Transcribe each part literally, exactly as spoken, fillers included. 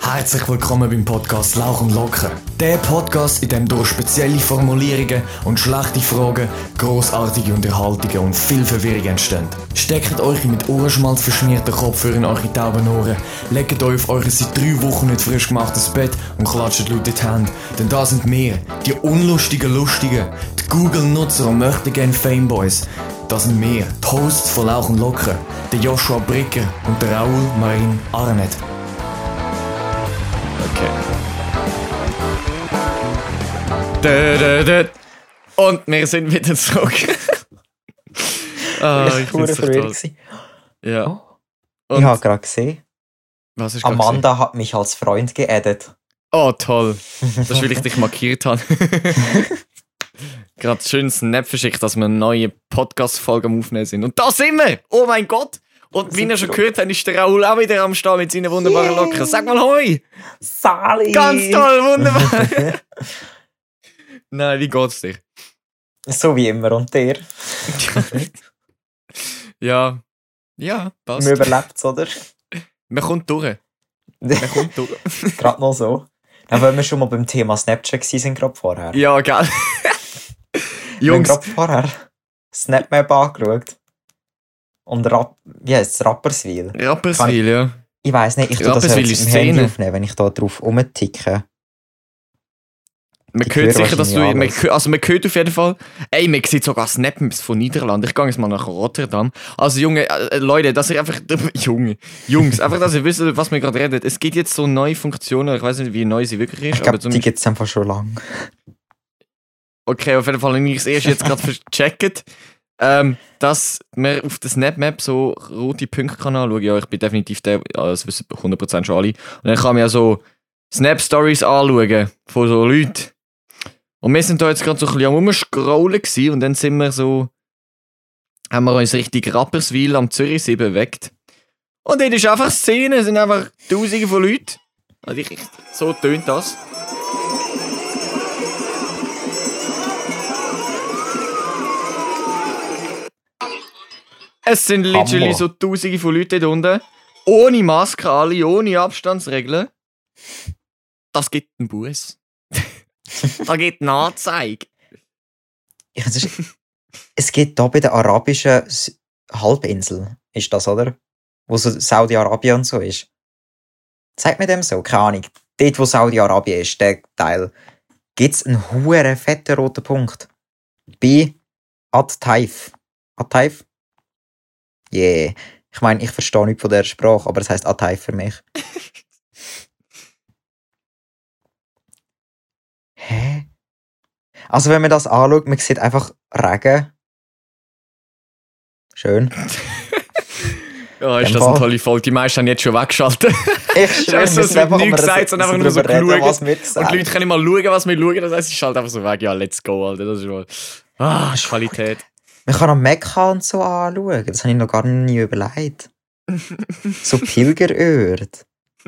Herzlich willkommen beim Podcast Lauch und Locker. Der Podcast, in dem durch spezielle Formulierungen und schlechte Fragen grossartige Unterhaltungen und viel Verwirrung entstehen. Steckt euch mit Ohrenschmalz verschmierten Kopfhörer in eure tauben Ohren, legt euch auf euer seit drei Wochen nicht frisch gemachtes Bett und klatscht laut in die Hände. Denn da sind wir, die unlustigen Lustigen, die Google-Nutzer und möchten gerne Fameboys. Das sind wir, die Hosts von Lauch und Locker, der Joshua Bricker und der Raoul Marin Arnett. Okay. Da, da, da. Und wir sind wieder zurück. ah, ich bin verwirrt. Ja. Oh. Ich habe gerade gesehen, was ist Amanda gesehen? hat mich als Freund geaddet. Oh, toll. Das ist, weil ich dich markiert habe. Gerade schön Snap verschickt, dass wir eine neue Podcast-Folge am Aufnehmen sind. Und da sind wir! Oh mein Gott! Und wie ihr schon gehört habt, ist der Raoul auch wieder am Start mit seinen wunderbaren Locken. Sag mal hoi! Sali! Ganz toll, wunderbar! Nein, wie geht's dir? So wie immer. Und dir? ja, ja, passt. Man überlebt es, oder? Man kommt durch. Man kommt durch. Gerade noch so. Dann wollen wir schon mal beim Thema Snapchat gewesen sind, gerade vorher. Ja, geil. Jungs. Wir haben gerade vorher Snapmap angeschaut. Und Rapp, wie heisst es? Rapperswil. Rapperswil, ja. Ich weiss nicht, ich tue das Rapperswil jetzt ist im Handy Szene. aufnehmen, wenn ich da drauf rumticke. Man Die hört hören sicher, dass du... wahrscheinlich Man, alles. hö- also man hört auf jeden Fall... Ey, man sieht sogar Snaps von Niederlanden. Ich gehe jetzt mal nach Rotterdam. Also Junge, äh, Leute, dass ihr einfach... Junge, Jungs, einfach, dass ihr wisst, was wir gerade reden. Es gibt jetzt so neue Funktionen. Ich weiß nicht, wie neu sie wirklich ist. Ich glaube, aber zum die gibt es einfach schon lange. Okay, auf jeden Fall habe ich es erst jetzt gerade vercheckt, ähm, dass man auf der Snapmap so rote Punkte kann anschauen. Ja, ich bin definitiv der, ja, das wissen hundert Prozent schon alle. Und dann kann man ja so Snap-Stories anschauen von so Leuten. Und wir sind da jetzt gerade so ein bisschen am Rumscrollen gewesen und dann sind wir so, haben wir uns richtig Rapperswil am Zürichsee bewegt. Und dort ist einfach Szene, es sind einfach Tausende von Leuten. Also ich, so tönt das. Es sind literally Hammer. so Tausende von Leuten dort unten. Ohne Maske, alle, ohne Abstandsregeln. Das gibt einen Bus. Da gibt eine Anzeige. Ja, das ist, es gibt da bei der arabischen S- Halbinsel, ist das, oder? Wo so Saudi-Arabien und so ist. Zeigt mir dem so, keine Ahnung. Dort, wo Saudi-Arabien ist, der Teil, gibt es einen huere fetten roten Punkt. Bei At-Taif. At-Taif? Yeah. Ich meine, ich verstehe nicht von der Sprache, aber es heisst At-Taif für mich. Hä? Also wenn man das anschaut, man sieht einfach Regen. Schön. Ja, ist Dem das eine Fall. tolle Folge. Die meisten haben jetzt schon weggeschaltet. Ich schwöre, Also, es wird nichts gesagt, sondern einfach nur so reden, geschaut. was wir Und die sagen. Leute können mal schauen, was wir schauen. Das heisst, es ist halt einfach so weg. Ja, let's go, Alter. Das ist mal... Ah, das ist Qualität. Man kann auch Mekka und so anschauen. Das habe ich noch gar nie überlegt. So Pilgerort.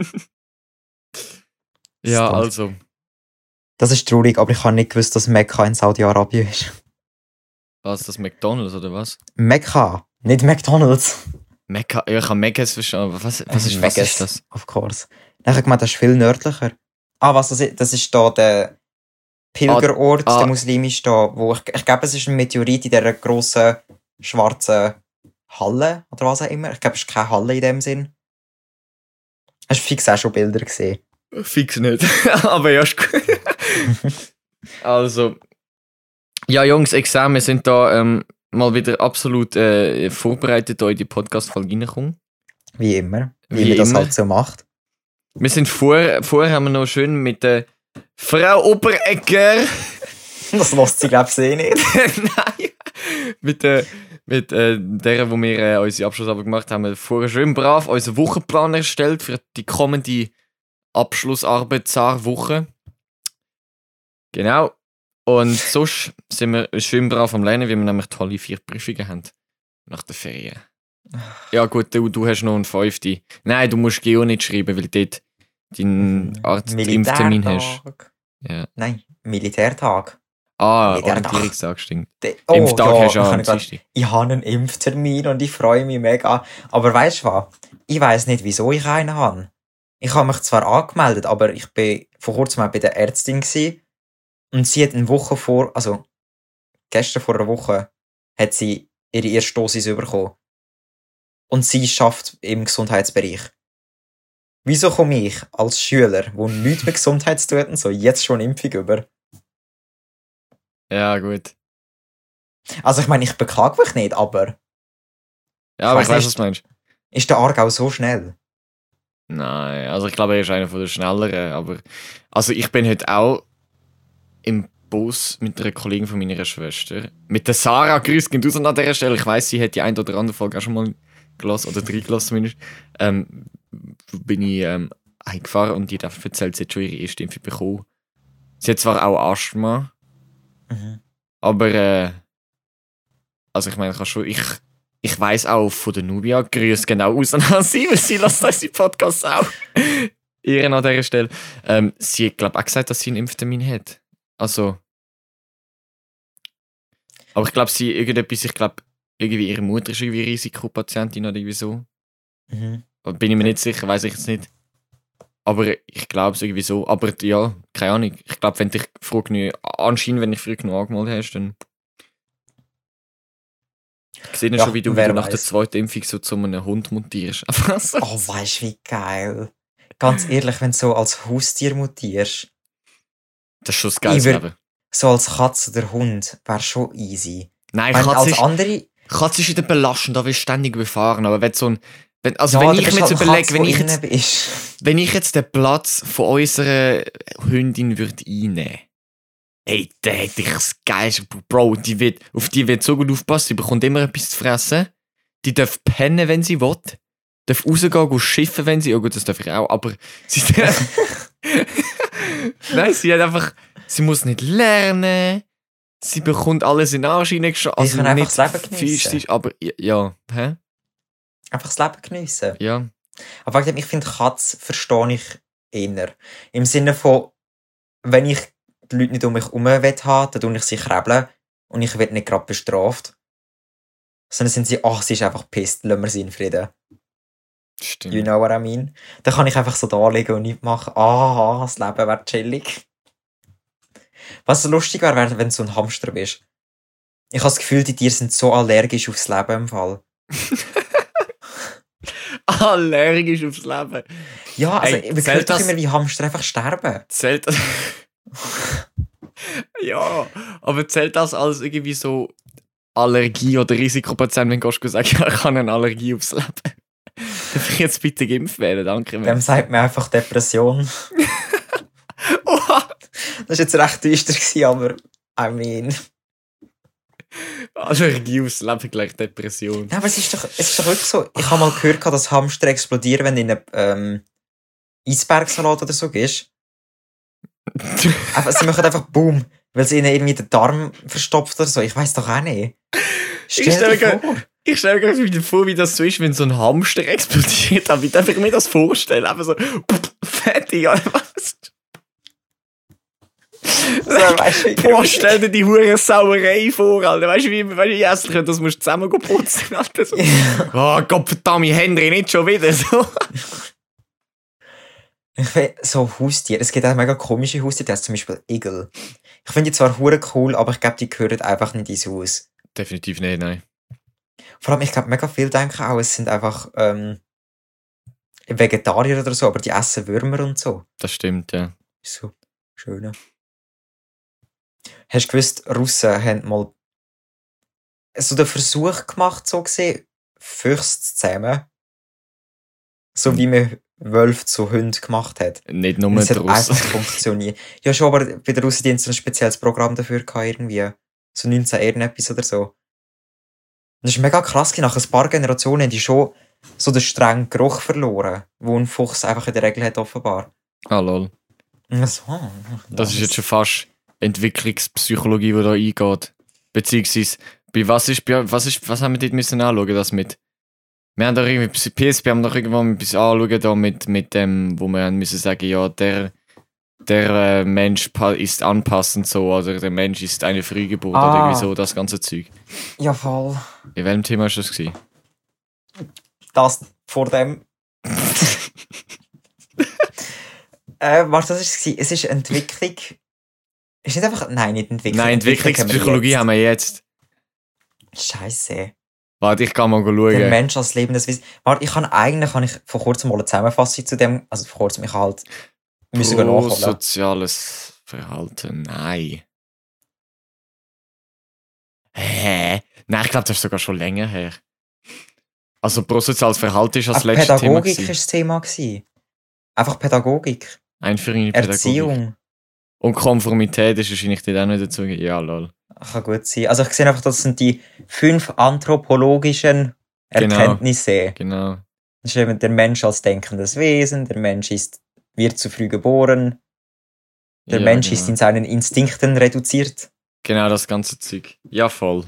Ja, Stimmt. also... Das ist traurig, aber ich habe nicht gewusst, dass Mekka in Saudi-Arabien ist. Was, das McDonalds oder was? Mekka, nicht McDonalds. Mecca, ja, ich habe Megas verstanden. aber Was, was, ist, was Megas, ist das? Of course. Dann habe ich gemeint, das ist viel nördlicher. Ah, was das ist? Das ist da der Pilgerort, Ah, ah. der muslimische da, wo ich, ich glaube, es ist ein Meteorit in dieser grossen, schwarzen Halle, oder was auch immer. Ich glaube, es ist keine Halle in dem Sinn. Hast du fix auch schon Bilder gesehen? Fix nicht. aber ja, ist gut. Also... Ja, Jungs, Examen sind da ähm, mal wieder absolut äh, vorbereitet, da in die Podcast-Folge reinkommen. Wie immer. Wie, Wie man das immer. halt so macht. Wir sind vor, vorher haben wir noch schön mit der Frau Oberegger... Das lässt sich, glaube ich, eh nicht. Nein! Mit, äh, mit äh, der, wo wir äh, unsere Abschlussarbeit gemacht haben, haben wir vorher schön brav unseren Wochenplan erstellt für die kommende Abschlussarbeitswoche. Genau. Und sonst sind wir schön brav am Lernen, weil wir nämlich tolle vier Prüfungen haben. Nach der Ferien. Ja gut, du, du hast noch einen fünften. Nein, du musst Geo nicht schreiben, weil du dort deinen Arzt-Impftermin hast. Militärtag. Ja. Nein, Militärtag. Ah, Militärtag. Orientierungstag, stimmt. De- oh, Impftag ja, hast du ja ich am habe grad- Dienstag. Ich habe einen Impftermin und ich freue mich mega. Aber weißt du was? Ich weiss nicht, wieso ich einen habe. Ich habe mich zwar angemeldet, aber ich bin vor kurzem auch bei der Ärztin gewesen, und sie hat eine Woche vor, also gestern vor einer Woche, hat sie ihre erste Dosis bekommen. Und sie schafft im Gesundheitsbereich. Wieso komme ich als Schüler, der nichts mit Gesundheit zu tun hat, so jetzt schon Impfung über? Ja, gut. Also ich meine, ich beklage mich nicht, aber Ja, aber Ich ich weiss weiß, nicht. was du meinst. ist der Aargau so schnell? Nein, also ich glaube, er ist einer von den schnelleren, aber also ich bin heute auch im Bus mit einer Kollegin von meiner Schwester, mit der Sarah, grüß gehen raus an dieser Stelle, ich weiss, sie hat die ein oder andere Folge auch schon mal gelassen, oder drei gelassen zumindest, ähm, bin ich ähm, eingefahren und die hat einfach erzählt, sie hat schon ihre erste Impfung bekommen. Sie hat zwar auch Asthma, Mhm. aber äh, also ich meine, ich kann schon, ich Ich weiss auch von der Nubia, grüß genau aus an sie, weil sie lässt unsere Podcasts auch. Ihren an dieser Stelle. Ähm, sie hat, glaube ich, auch gesagt, dass sie einen Impftermin hat. Also. Aber ich glaube, sie irgendetwas, ich glaube, irgendwie ihre Mutter ist irgendwie Risikopatientin oder irgendwie so. Mhm. Bin ich mir nicht sicher, weiß ich jetzt nicht. Aber ich glaube es irgendwie so. Aber ja, keine Ahnung. Ich glaube, wenn dich früh genug, anscheinend, wenn ich früh genug angemeldet hast, dann. Ich sehe ja, Ja, schon, wie du, wie wer du nach der weiss. zweiten Impfung so zu einem Hund mutierst. Einfach so. Oh, weißt du, wie geil. Ganz ehrlich, wenn du so als Haustier mutierst, Das ist schon das geiles Ich würd- Leben. so als Katze oder Hund, wäre schon easy. Nein, Wenn Katze als ist, andere... Katze ist wieder belastend, da willst du ständig überfahren. Aber wenn so ein. Wenn, also, Ja, wenn du ich bist mir jetzt halt eine überlege, Katze, wenn die ich innen jetzt, bist. wenn ich jetzt den Platz von unserer Hündin würde einnehmen, ey, dann hätte ich das Geilste. Bro, die wird, auf die wird so gut aufpassen, die bekommt immer etwas zu fressen. Die darf pennen, wenn sie will. Darf rausgehen, gehen schiffen, wenn sie... Oh gut, das darf ich auch, aber sie darf... Nein, sie hat einfach... Sie muss nicht lernen. Sie bekommt alles in den Arsch hineingeschossen. Also kann einfach nicht das Leben geniessen. physisch, aber ja, ja. Hä? Einfach das Leben geniessen. Ja. Aber wegen dem, ich finde, Katze verstehe ich eher. Im Sinne von, wenn ich die Leute nicht um mich herum haben will, dann tue ich sie krebeln und ich werde nicht gerade bestraft. Sondern sind sie, ach, sie ist einfach pisst, lassen wir sie in Frieden. Stimmt. You know what I mean? Dann kann ich einfach so da liegen und nichts machen. Ah, das Leben wäre chillig. Was so lustig wäre, wäre, wenn du so ein Hamster bist. Ich habe das Gefühl, die Tiere sind so allergisch aufs Leben im Fall. Allergisch aufs Leben. Ja, also Ey, wir zählt hören doch das- immer, wie Hamster einfach sterben. Zählt das... ja, aber zählt das als irgendwie so Allergie oder Risikopatient, wenn du sagst, ja, ich habe eine Allergie aufs Leben? Darf ich jetzt bitte geimpft werden? Danke. Dem sagt man einfach Depression. Oha! Das war jetzt recht düster, gewesen, aber I mean... Allergie aufs Leben gleich Depression. Nein, aber es ist doch, es ist doch wirklich so. Ich habe mal gehört, dass Hamster explodieren, wenn du in einen ähm, Eisbergsalat oder so gehst. Einfach, sie machen einfach Boom, weil sie ihnen irgendwie den Darm verstopft oder so. Ich weiß doch auch nicht. Stell stell dir mir vor. Ich stelle mir gerade wieder vor, wie das so ist, wenn so ein Hamster explodiert. Aber wie darf ich mir das vorstellen? Einfach so, fertig, oder was? So, weißt du, wie Boah, stell dir die hure Sauerei vor, Alter. Weißt du, wie, weißt, wie hässlich, das musst du zusammen putzen, Alter. So. Oh Gott, verdammt, Henry, nicht schon wieder. So. Ich find, so Haustiere, es gibt auch mega komische Haustiere, das ist zum Beispiel Igel. Ich finde die zwar hure cool, aber ich glaube, die gehören einfach nicht ins Haus. Definitiv nicht, nein. Vor allem, ich glaube, mega viele denken auch, es sind einfach ähm, Vegetarier oder so, aber die essen Würmer und so. Das stimmt, ja. So, schön. Hast du gewusst, Russen haben mal so den Versuch gemacht, so gesehen, Füchse zu zähmen? So wie man Wölfe zu Hunden gemacht hat. Nicht nur Und es der hat Russen. einfach funktioniert. Ja, schon, aber bei den Russen die haben so ein spezielles Programm dafür gehabt, irgendwie. So neunzehn irgendetwas oder so. Und das ist mega krass, nach ein paar Generationen haben die schon so den strengen Geruch verloren, wo ein Fuchs einfach in der Regel hat, offenbar. Ah, lol. Und so, oh, Das ist jetzt schon fast Entwicklungspsychologie, die da eingeht. Beziehungsweise, bei was ist, bei, was ist, was haben wir dort müssen anschauen, das mit? Wir haben doch irgendwie, P S P haben doch irgendwann etwas anschauen, da mit, mit dem, wo wir haben müssen sagen, ja, der, der äh, Mensch pa- ist anpassend so, oder der Mensch ist eine Frühgeburt, Ah. oder irgendwie so, das ganze Zeug. Ja, voll. In welchem Thema war das gewesen? Das vor dem. Äh, was das ist, es ist Entwicklung. Ist nicht einfach. Nein, nicht Entwicklung. Nein, Entwicklungspsychologie haben wir jetzt. Scheiße. Warte, ich kann mal Der schauen. Mensch als lebendes Wesen. Warte, ich kann eigentlich kann ich vor kurzem mal eine Zusammenfassung zu dem. Also vor kurzem, ich habe halt müssen nachholen. Soziales Verhalten, nein. Hä? Nein, ich glaube, das ist sogar schon länger her. Also prosoziales Verhalten ist das Aber letzte Thema. Pädagogik war gewesen. das Thema. Gewesen. Einfach Pädagogik. Einführung in die Pädagogik. Erziehung. Und Konformität ist wahrscheinlich dort auch nicht dazu. Ja, lol. Kann gut sein. Also ich sehe einfach, das sind die fünf anthropologischen Genau. Erkenntnisse. Genau. Das ist eben der Mensch als denkendes Wesen, der Mensch ist, wird zu früh geboren, der Ja, Mensch genau. ist in seinen Instinkten reduziert. Genau, das ganze Zeug. Ja, voll.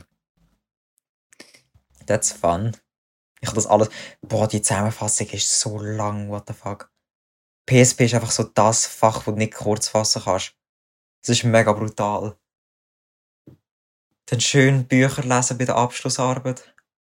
That's fun. Ich habe das alles... Boah, die Zusammenfassung ist so lang, what the fuck. P S P ist einfach so das Fach, wo du nicht kurz fassen kannst. Das ist mega brutal. Dann schön Bücher lesen bei der Abschlussarbeit.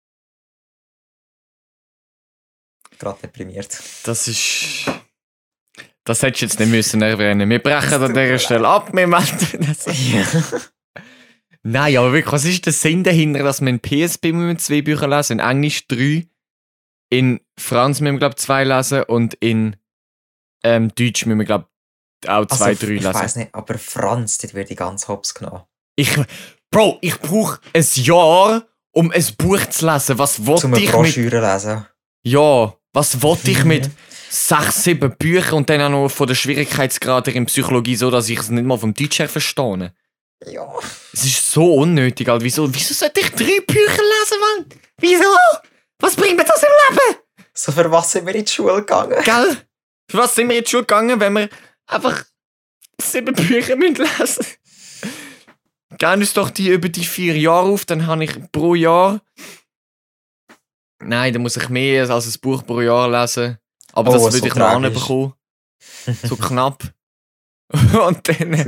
Gerade deprimiert. Das ist... Das hättest du jetzt nicht müssen erwähnen. Wir brechen an dieser Stelle ab. Wir melden das. Ja. Nein, aber wirklich, was ist der Sinn dahinter, dass wir in P S P müssen wir zwei Bücher lesen, in Englisch drei, in Franz müssen wir, glaube ich, zwei lesen und in ähm, Deutsch müssen wir, glaube ich, auch zwei, Also, drei ich lesen. weiss nicht, aber Franz, dort wird die ganz hops genommen. Ich, Bro, ich brauche ein Jahr, um ein Buch zu lesen. Was Zum wollte eine ich mit... Broschüre lesen. Ja, was wollte ich mit sechs, sieben Büchern und dann auch noch von der Schwierigkeitsgrad her in Psychologie, so dass ich es nicht mal vom Deutsch her verstehe? Ja. Es ist so unnötig, Alter. Wieso, wieso sollte ich drei Bücher lesen, Mann? Wieso? Was bringt mir das im Leben? So, für was sind wir in die Schule gegangen? Gell? Für was sind wir in die Schule gegangen, wenn wir einfach sieben Bücher müssen lesen? Gehen uns doch die über die vier Jahre auf, dann habe ich pro Jahr... Nein, dann muss ich mehr als ein Buch pro Jahr lesen. Aber Oh, das so würde ich noch tragisch. anbekommen. So knapp. Und dann...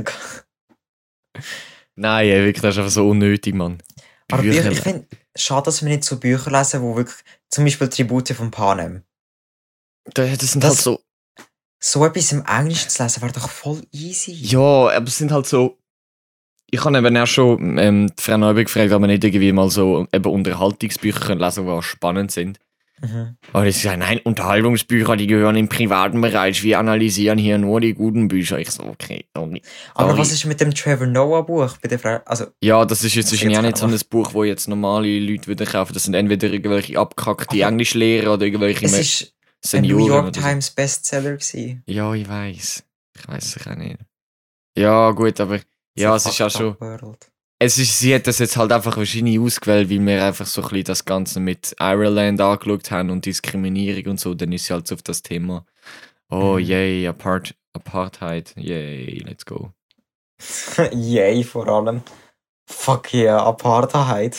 Nein, ey, wirklich, das ist einfach so unnötig, Mann. Aber Bücher Bücher, ich finde, schade, dass wir nicht so Bücher lesen, wo wirklich, zum Beispiel Tribute von Panem. Das, das sind Das- halt so... So etwas im Englischen zu lesen, wäre doch voll easy. Ja, aber es sind halt so... Ich habe eben auch schon ähm, die Frau Neuberg gefragt, ob wir nicht irgendwie mal so eben Unterhaltungsbücher können lesen können, die auch spannend sind. Mhm. Aber sie sagen, nein, Unterhaltungsbücher, die gehören im privaten Bereich. Wir analysieren hier nur die guten Bücher. Ich so, okay. sorry. Aber Sorry. was ist mit dem Trevor Noah Buch bei der Frau? Also, Ja, das ist jetzt Das wahrscheinlich auch jetzt nicht so ein einfach- Buch, wo jetzt normale Leute wieder kaufen. Das sind entweder irgendwelche abgekackte Aber Englischlehrer oder irgendwelche es Me- ist ein Senioren. New York oder so. Times Bestseller gewesen. Ja, ich weiß. Ich weiß es auch nicht. Ja, gut, aber ja, es So ist ja fucked schon. up world. Es ist, sie hat das jetzt halt einfach wahrscheinlich ausgewählt, weil wir einfach so ein bisschen das Ganze mit Ireland angeschaut haben und Diskriminierung und so. Dann ist sie halt so auf das Thema. Oh, Mhm. yay, Apart Apartheid. Yay, let's go. Yay, vor allem. Fuck yeah, Apartheid.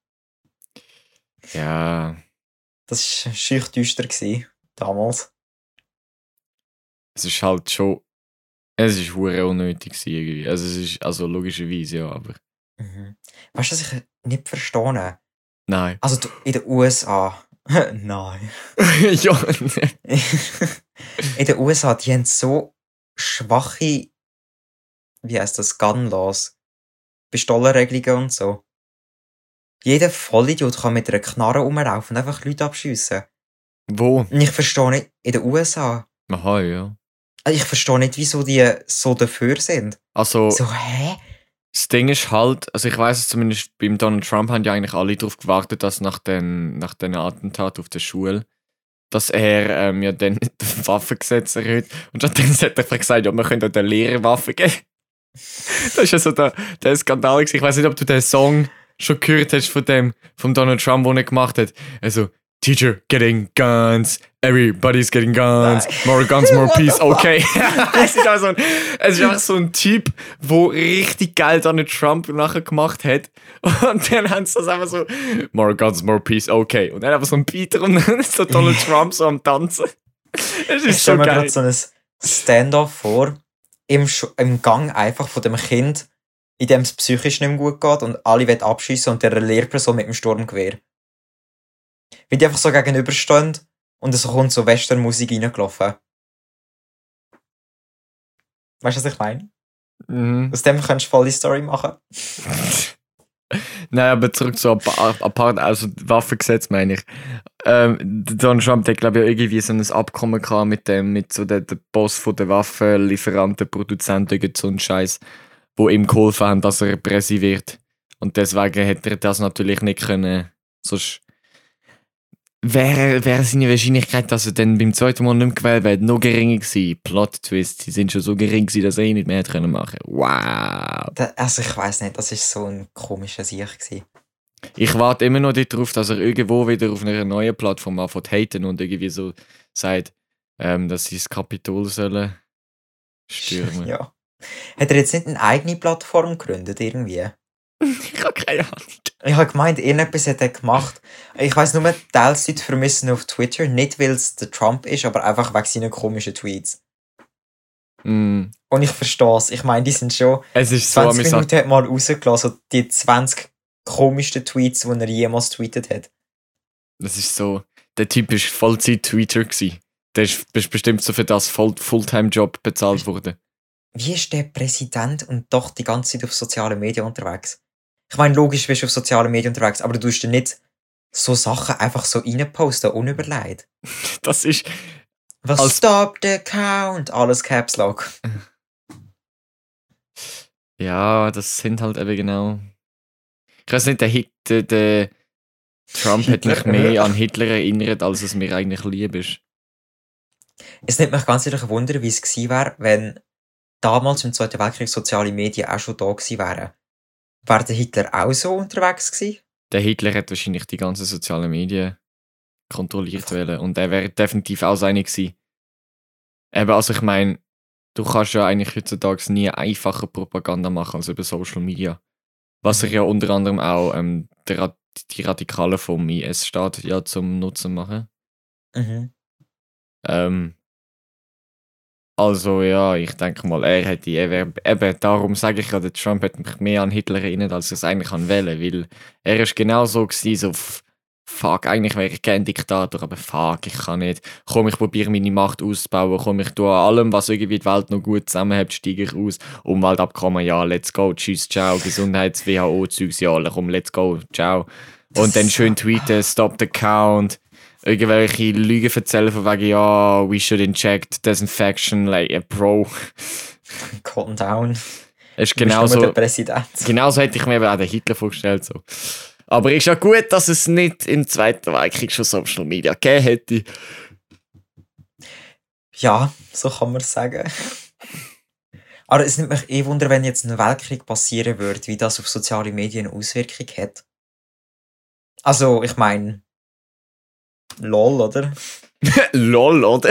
Ja, Das war schüch düster gewesen, damals. es ist halt schon. Es ist hure unnötig gewesen irgendwie. Also, es ist, also logischerweise, ja, aber. Mhm. Weißt du, was ich nicht verstehe? Nein. Also du- in den U S A. Nein. ja, In den U S A, die haben so schwache, wie heißt das, Gun Laws, Pistolenregelungen und so. Jeder Vollidiot kann mit einer Knarre rumlaufen und einfach Leute abschiessen. wo? Und ich verstehe nicht, in den U S A, Aha, ja. also ich verstehe nicht, wieso die so dafür sind. Also, So, hä? das Ding ist halt, also ich weiß es zumindest, beim Donald Trump haben ja eigentlich alle darauf gewartet, dass nach den, nach den Attentat auf der Schule, dass er ähm, ja dann das Waffengesetz erhöht. Und stattdessen hat er einfach gesagt, ja, wir können auch den Lehrern Waffen geben. Das ist ja so der, der Skandal gewesen. Ich weiß nicht, ob du den Song schon gehört hast von dem, von Donald Trump, den er gemacht hat. Also, Teacher getting guns, everybody's getting guns, Nein. more guns, more What peace, the fuck? okay. es, ist einfach so ein, es ist einfach so ein Typ, der richtig geil Donald Trump nachher gemacht hat. Und dann haben sie das einfach so, more guns, more peace, okay. Und dann einfach so ein Beat und dann ist so Donald Trump so am Tanzen. Es Ich ist so stelle mir geil. gerade so ein Stand-off vor, im, Sch- im Gang einfach von dem Kind, in dem es psychisch nicht mehr gut geht und alle wollen abschiessen und der Lehrperson mit dem Sturmgewehr. Wie die einfach so gegenüberstehen und es kommt so Westernmusik reingelaufen. Weißt du, was ich meine? Mhm. Aus dem könntest du voll die Story machen. Nein, aber zurück zu Apart, Apart also Waffengesetz meine ich. Ähm, Donald Trump hat, glaube ich, irgendwie so ein Abkommen gehabt mit dem, mit so der, der Boss von der Waffenlieferanten, Produzenten, irgend so ein Scheiß, wo ihm geholfen haben, dass er Präsi wird. Und deswegen hätte er das natürlich nicht können. Sonst wäre, wäre seine Wahrscheinlichkeit, dass er dann beim zweiten Mal nicht mehr gewählt wird, noch geringer gewesen. Plot-Twist, sie sind schon so gering gewesen, dass er ihn nicht mehr hätte können machen. Wow! Da, also ich weiss nicht, das ist so ein komischer Sieg gewesen. Ich warte immer noch darauf, dass er irgendwo wieder auf einer neuen Plattform anfängt zu haten und irgendwie so sagt, ähm, dass sie das Kapitol sollen stürmen. Ja. Hat er jetzt nicht eine eigene Plattform gegründet, irgendwie? Ich habe keine Ahnung. Ich habe gemeint, irgendetwas hat er gemacht. Ich weiss nur, teils Leute vermissen auf Twitter, nicht weil es der Trump ist, aber einfach wegen seinen komischen Tweets. Mm. Und ich verstehe es. Ich meine, die sind schon Es ist so zwanzig amüsant. Minuten hat mal rausgelassen, so die zwanzig komischsten Tweets, die er jemals tweetet hat. Das ist so, der Typ ist Vollzeit-Tweeter gewesen. Der ist ist bestimmt so für das Voll Fulltime-Job bezahlt worden. Wie ist der Präsident und doch die ganze Zeit auf sozialen Medien unterwegs? Ich meine, logisch bist du auf sozialen Medien unterwegs, aber du tust dir nicht so Sachen einfach so reinposten, unüberlegt. Das ist, Was Als- stop the count? Alles Caps Lock. ja, das sind halt eben genau. Ich weiß nicht, der, Hit, der, der Trump hat mich Hitler. mehr an Hitler erinnert, als es mir eigentlich lieb ist. Es nimmt mich ganz ehrlich Wunder, wie es gewesen wäre, wenn damals im Zweiten Weltkrieg soziale Medien auch schon da gewesen wären. Wäre der Hitler auch so unterwegs gewesen? Der Hitler hat wahrscheinlich die ganzen sozialen Medien kontrolliert wollen und er wäre definitiv auch seine gewesen. Eben, also ich meine, du kannst ja eigentlich heutzutage nie einfacher Propaganda machen als über Social Media. Was er ja unter anderem auch ähm, der, Ra- die Radikalen vom I S-Staat ja zum Nutzen machen. Mhm. Ähm, also ja, ich denke mal, er hätte, er wär, eben, darum sage ich ja, der Trump hat mich mehr an Hitler erinnert, als er es eigentlich an wählen, weil er ist genau so gewesen, so, f- fuck, eigentlich wäre ich gerne Diktator, aber fuck, ich kann nicht. Komm, ich probiere meine Macht auszubauen, komm, ich tue an allem, was irgendwie die Welt noch gut zusammenhält, steige ich aus. Umweltabkommen, ja, let's go, tschüss, ciao, Gesundheits-W H O-Zeugs, ja, komm, let's go, ciao. Und dann schön tweeten, stop the count. Irgendwelche Lügen erzählen von wegen, ja, we should inject disinfection, like, yeah, bro. Calm down. Es ist Du bist nur genauso, der Präsident. genauso hätte ich mir eben auch den Hitler vorgestellt. So. Aber ist ja gut, dass es nicht im Zweiten Weltkrieg schon Social Media gegeben hätte. Ja, so kann man es sagen. Aber es nimmt mich eh Wunder, wenn jetzt ein Weltkrieg passieren würde, wie das auf soziale Medien eine Auswirkung hat. Also, ich meine, lol, oder? Lol, oder?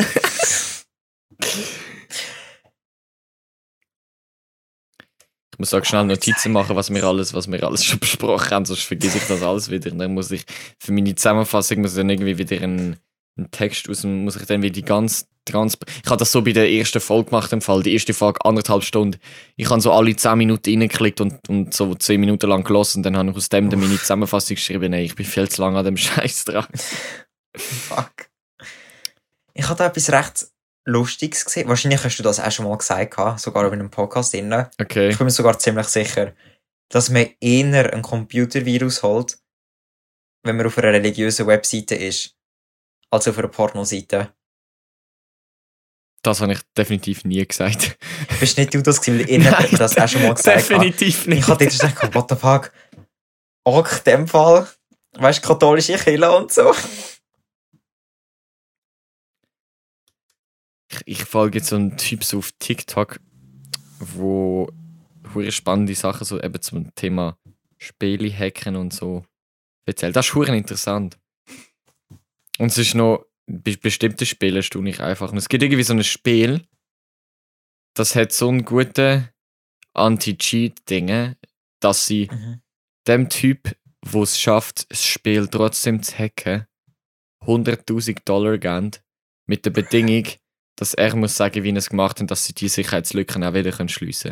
Ich muss auch schnell Notizen machen, was wir alles, was wir alles schon besprochen haben, sonst vergesse ich das alles wieder. Und dann muss ich für meine Zusammenfassung muss ich dann irgendwie wieder einen, einen Text aus dem, muss ich dann wieder die ganz trans. Ich habe das so bei der ersten Folge gemacht im Fall. Die erste Folge anderthalb Stunden. Ich habe so alle zehn Minuten reingeklickt und, und so zehn Minuten lang gelassen und dann habe ich aus dem dann meine Zusammenfassung geschrieben. Nein, ich bin viel zu lange an dem Scheiß dran. Fuck. Ich habe da etwas recht Lustiges gesehen. Wahrscheinlich hast du das auch schon mal gesagt, gehabt, sogar in einem Podcast drin. Okay. Ich bin mir sogar ziemlich sicher, dass man eher ein Computervirus holt, wenn man auf einer religiösen Webseite ist, als auf einer Pornoseite. Das habe ich definitiv nie gesagt. Bist nicht du das gewesen? Weil irgendjemand hat mir das auch schon mal gesagt. gehabt. Definitiv nicht. Ich hatte jetzt gedacht, what the fuck? Auch in dem Fall, weißt du, katholische Kirche und so. Ich, ich folge jetzt so einen Typ so auf TikTok, wo hure spannende Sachen so eben zum Thema Spiele hacken und so erzählt. Das ist hure interessant. Und es ist noch bei bestimmten Spielen staune ich einfach. Und es gibt irgendwie so ein Spiel, das hat so einen guten Anti-Cheat-Dinge, dass sie Mhm. dem Typ, der es schafft, das Spiel trotzdem zu hacken, hunderttausend Dollar geben, mit der Bedingung, dass er muss sagen, wie er es gemacht hat, dass sie die Sicherheitslücken auch wieder schliessen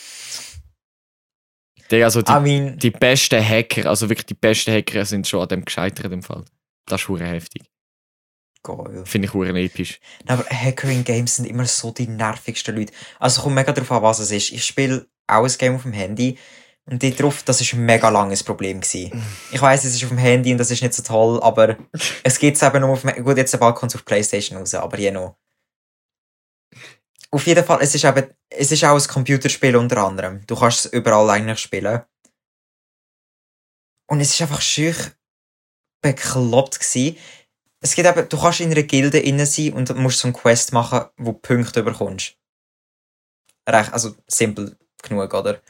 können. Also die, I mean, die besten Hacker, also wirklich die besten Hacker sind schon an dem gescheitert im Fall. Das ist hure heftig. Geil. Finde ich hure episch. Aber Hacker in Games sind immer so die nervigsten Leute. Also kommt mega darauf an, was es ist. Ich spiele auch ein Game auf dem Handy und dort drauf, das ist ein mega langes Problem gewesen. Ich weiss, es ist auf dem Handy und das ist nicht so toll, aber es gibt es eben nur auf dem... Gut, jetzt bald kommt es auf PlayStation raus, aber je noch. Auf jeden Fall, es ist eben, es ist auch ein Computerspiel unter anderem. Du kannst es überall eigentlich spielen. Und es ist einfach schön bekloppt gewesen. Es gibt eben, du kannst in einer Gilde innen sein und musst so eine Quest machen, wo du Punkte bekommst. Recht, also simpel genug, oder?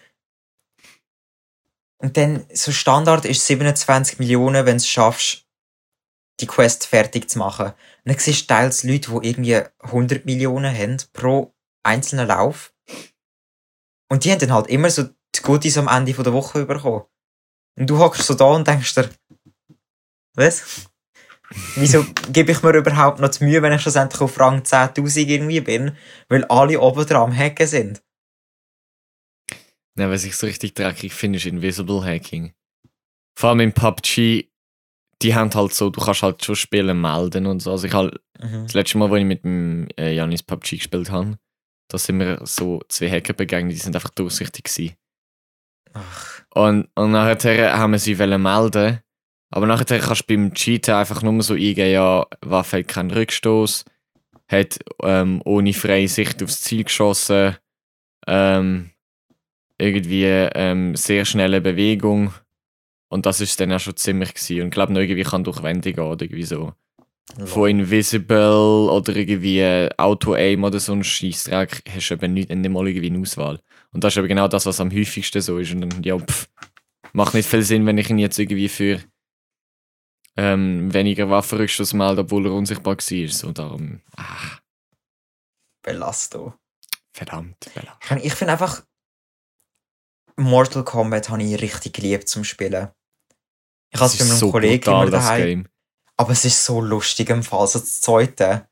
Und dann, so Standard ist siebenundzwanzig Millionen, wenn du es schaffst, die Quest fertig zu machen. Und dann siehst du teils Leute, die irgendwie hundert Millionen haben pro einzelnen Lauf. Und die haben dann halt immer so die Goodies am Ende der Woche bekommen. Und du hockst so da und denkst dir, was? Wieso gebe ich mir überhaupt noch die Mühe, wenn ich schlussendlich auf Rang zehntausend irgendwie bin? Weil alle oben dran am Hacken sind. Nein, was ich so richtig dreckig finde, ist Invisible Hacking. Vor allem in P U B G, die haben halt so, du kannst halt schon Spiele melden und so. Also ich halt, Mhm. das letzte Mal, wo ich mit dem äh, Janis P U B G gespielt habe, da sind mir so zwei Hacker begegnet, die sind einfach durchsichtig gewesen. Ach, Und, und nachher haben wir sie wollen melden. Aber nachher kannst du beim Cheaten einfach nur so eingeben, ja, Waffe hat keinen Rückstoß, hat ähm, ohne freie Sicht aufs Ziel geschossen, ähm, irgendwie ähm, sehr schnelle Bewegung. Und das ist dann auch schon ziemlich gewesen. Und ich glaube, noch irgendwie kann durch Wände gehen oder irgendwie so. Von Invisible oder irgendwie Auto-Aim oder so ein Scheissdreck hast du eben nicht, nicht mal irgendwie eine Auswahl. Und das ist eben genau das, was am häufigsten so ist. Und dann, ja, pff, macht nicht viel Sinn, wenn ich ihn jetzt irgendwie für ähm, weniger Waffenrückstoß melde, obwohl er unsichtbar war. So darum, ah, Belasto. verdammt, Bella. Ich, mein, ich finde einfach, Mortal Kombat habe ich richtig geliebt zum Spielen. Ich habe es bei meinem so Kollegen brutal, immer das daheim. Game. Aber es ist so lustig im Fall. So das Zweite.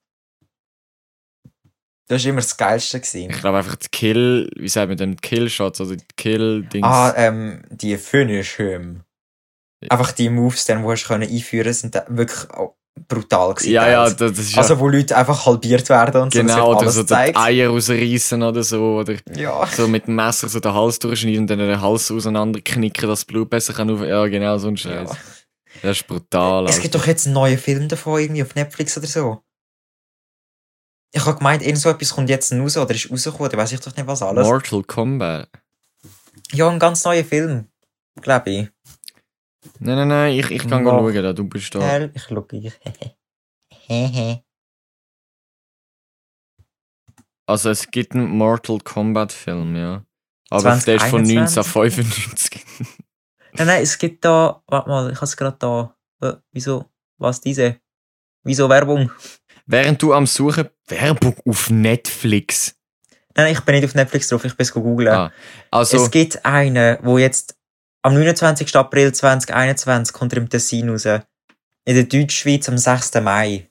Das war immer das Geilste gewesen. Ich glaube einfach die Kill, wie sagt man denn, Killshots, also die Kill-Dings. Ah, ähm, die Finish him. Einfach die Moves, dann, die du einführen konntest, sind da wirklich auch brutal gewesen. ja, ja, teils. das, das ist ja Also, wo Leute einfach halbiert werden und so. das genau, wird oder alles so die gezeigt. Eier rausreißen oder so, oder Ja. so mit dem Messer so den Hals durchschneiden und dann den Hals auseinanderknicken, dass das Blut besser kann auf... Ja, genau, so ein Scheiß. Ja. Das ist brutal. Es Alter. gibt doch jetzt einen neuen Film davon, irgendwie auf Netflix oder so. Ich habe gemeint, irgend so etwas kommt jetzt raus oder ist rausgekommen, da weiss ich doch nicht was alles. Mortal Kombat. Ja, ein ganz neuer Film. Glaube ich. Nein, nein, nein, ich, ich kann Mach. schauen, da, du bist da. Hell, ich schaue ich. Hehe. Also es gibt einen Mortal Kombat Film, ja. Aber der ist von zwanzig einundzwanzig? neunzehnhundertfünfundneunzig. Nein, nein, es gibt da. Warte mal, ich habe es gerade da. Äh, wieso? Was diese? Wieso Werbung? Während du am Suchen... Werbung auf Netflix. Nein, nein, ich bin nicht auf Netflix drauf, ich bin es googeln. Ah, also... Es gibt einen, wo jetzt am neunundzwanzigsten April zweitausendeinundzwanzig kommt er im Tessin raus. In der Deutschschweiz am sechsten Mai.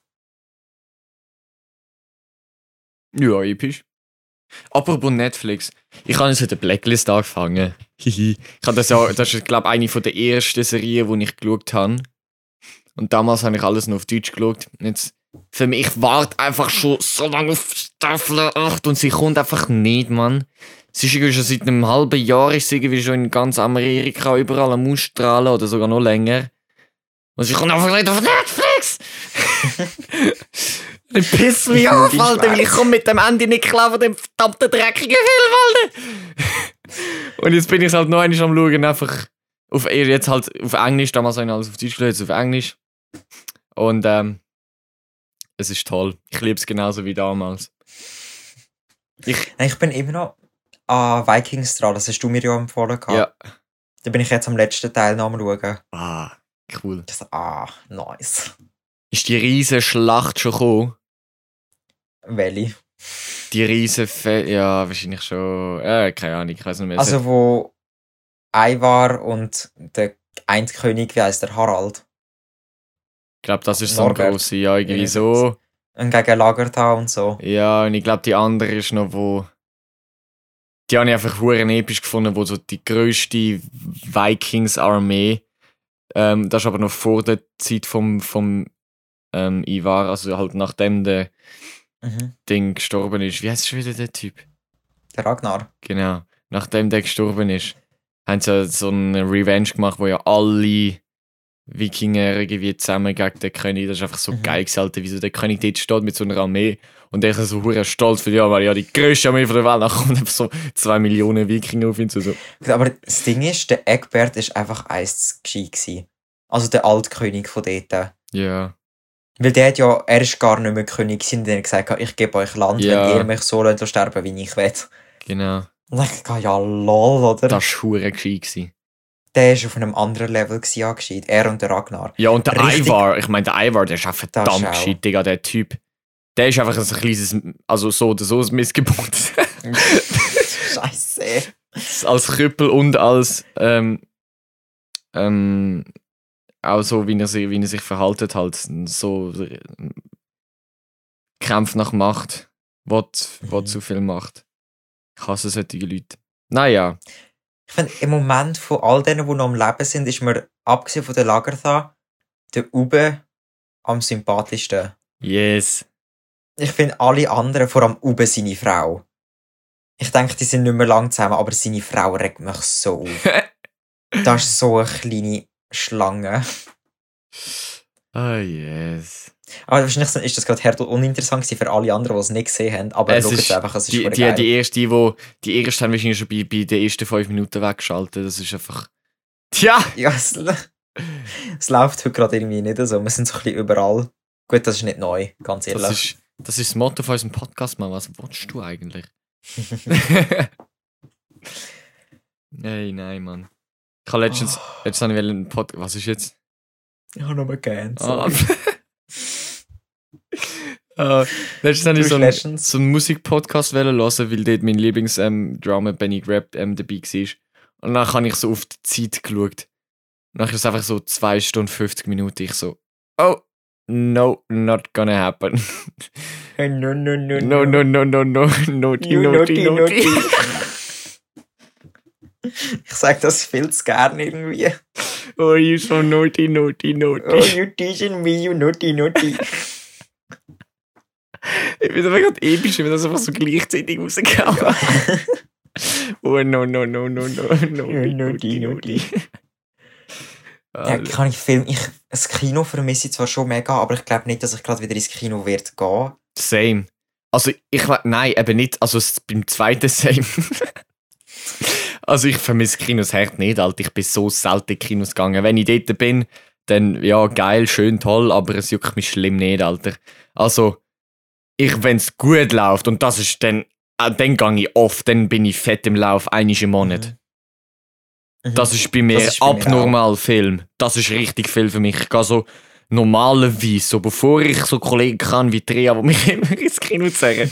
Ja, episch. Apropos Netflix. Ich habe jetzt mit der Blacklist angefangen. Hihi. ich habe das ja, das ist, glaube ich, eine von der ersten Serien, die ich geschaut habe. Und damals habe ich alles noch auf Deutsch geschaut. Und jetzt, für mich, ich warte einfach schon so lange auf Staffel acht und sie kommt einfach nicht, Mann. Es ist irgendwie schon seit einem halben Jahr, ist sie irgendwie schon in ganz Amerika überall am Ausstrahlen oder sogar noch länger. Und sie kommt einfach nicht auf Netflix! Das pisst mich auf, Ich Alter, weil ich weiss. komme mit dem Ende nicht klar von dem verdammten dreckigen Film, Alter! Und jetzt bin ich halt noch einmal am Schauen, einfach auf, jetzt halt auf Englisch, damals habe ich alles auf Deutsch geschaut, jetzt auf Englisch. Und ähm, es ist toll. Ich liebe es genauso wie damals. Ich, Nein, ich bin immer noch an Vikings dran, das hast du mir ja empfohlen gehabt. ja. Da bin ich jetzt am letzten Teil noch am schauen. Ah, cool. Ich so, ah, nice. Ist die riesen Schlacht schon gekommen? Welche? Die riesen Fe ja, wahrscheinlich schon. Äh, keine Ahnung, ich weiß nicht mehr. Also, wo Ivar und der eine König, wie heisst der, Harald, ich glaube, das ist so ein Norbert. grosser, ja, irgendwie Ja, so. und gegen Lagertha und so. Ja, und ich glaube, die andere ist noch, wo. Die habe ich einfach huren episch gefunden, wo so die grösste Vikings-Armee. Ähm, das ist aber noch vor der Zeit vom, vom ähm, Ivar, also halt nachdem der Mhm. Ding gestorben ist. Wie heißt schon wieder der Typ? Der Ragnar. Genau. Nachdem der gestorben ist, haben sie ja so eine Revenge gemacht, wo ja alle Wikinger irgendwie zusammen gegen den König, das ist einfach so Mhm. geil gesalten, wie so der König dort steht mit so einer Armee und der ist so hure stolz für ja, weil ja die grösste Armee von der Welt, dann kommen einfach so zwei Millionen Wikinger auf ihn zu. So. Aber das Ding ist, der Egbert ist einfach eins gescheit gewesen. Also der Altkönig von dort. Ja. Weil der hat ja, er ist gar nicht mehr König gewesen, der hat gesagt, ich gebe euch Land, Ja. wenn ihr mich so lasst sterben, wie ich will. Genau. Und ich dachte, ja lol, oder? Das war hure gescheit gewesen. Der ist auf einem anderen Level gewesen, angescheit. Er und der Ragnar. Ja, und der Richtig- Ivar, ich meine, der Ivar, der ist auch Das verdammt ist auch- gescheit, Digga, der Typ. Der ist einfach ein kleines, also so oder so ein Missgeburt. Scheiße. Als Krüppel und als, ähm, ähm, auch so, wie er, sich, wie er sich verhaltet halt, so äh, Kämpfe nach Macht, was Mhm. zu viel macht. Ich hasse solche Leute. Naja, Ich finde, im Moment von all denen, die noch am Leben sind, ist mir, abgesehen von der Lagertha, der Ube am sympathischsten. yes. Ich finde alle anderen, vor allem Ube seine Frau. Ich denke, die sind nicht mehr lang zusammen, aber seine Frau regt mich so auf. Das ist so eine kleine Schlange. Ah, yes. Aber wahrscheinlich ist das gerade hart uninteressant gewesen für alle anderen, die es nicht gesehen haben. Aber Es schaut ist es einfach, es ist Die, voll die, geil. die erste, die, wo, die erste haben wahrscheinlich schon bei, bei den ersten fünf Minuten weggeschaltet. Das ist einfach. Tja! Ja, es, es läuft heute gerade irgendwie nicht so. Wir sind so ein bisschen überall. Gut, das ist nicht neu, ganz ehrlich. Das ist, das ist das Motto von unserem Podcast, Mann. Was willst du eigentlich? Nein, nein, Mann. Ich habe letztens, Oh. letztens habe ich einen Podcast. Was ist jetzt? Ich habe noch mal gern. Ah. äh, letztens habe ich Du so einen, Legends. so einen Musikpodcast hören, weil dort mein Lieblings-Drummer Benny Grab ähm, dabei war. Und dann habe ich so auf die Zeit geschaut. Und dann ist es einfach so zwei Stunden fünfzig Minuten. Ich so, oh, no, not gonna happen. No, no, no, No, no, no, no, no, naughty, You naughty, naughty. Ich sag das viel zu gern irgendwie. Oh, you so naughty, naughty, Oh, naughty. you teasing me, you naughty, naughty. Ich finde es gerade episch, wenn das einfach so gleichzeitig rausgehauen. Oh, no, no, no, no, no, no, Naughty, naughty, naughty. Ja, kann ich Film. Ich, das Kino vermisse ich zwar schon mega, aber ich glaube nicht, dass ich gerade wieder ins Kino werde gehen. Same. Also, ich we- nein, eben nicht. Also, es- beim zweiten Same. Also, ich vermisse Kinos hart nicht, Alter. Ich bin so selten in Kinos gegangen. Wenn ich dort bin, dann, ja, geil, schön, toll, aber es juckt mich schlimm nicht, Alter. Also, ich, wenn es gut läuft, und das ist dann, äh, dann gehe ich oft, dann bin ich fett im Lauf, einmal im Monat. Mhm. Das ist bei mir Das ist bei mir abnormal Film. Das ist richtig viel für mich. Ich gehe so normalerweise, so bevor ich so Kollegen kann wie Tria, die mich immer ins Kino zeigen,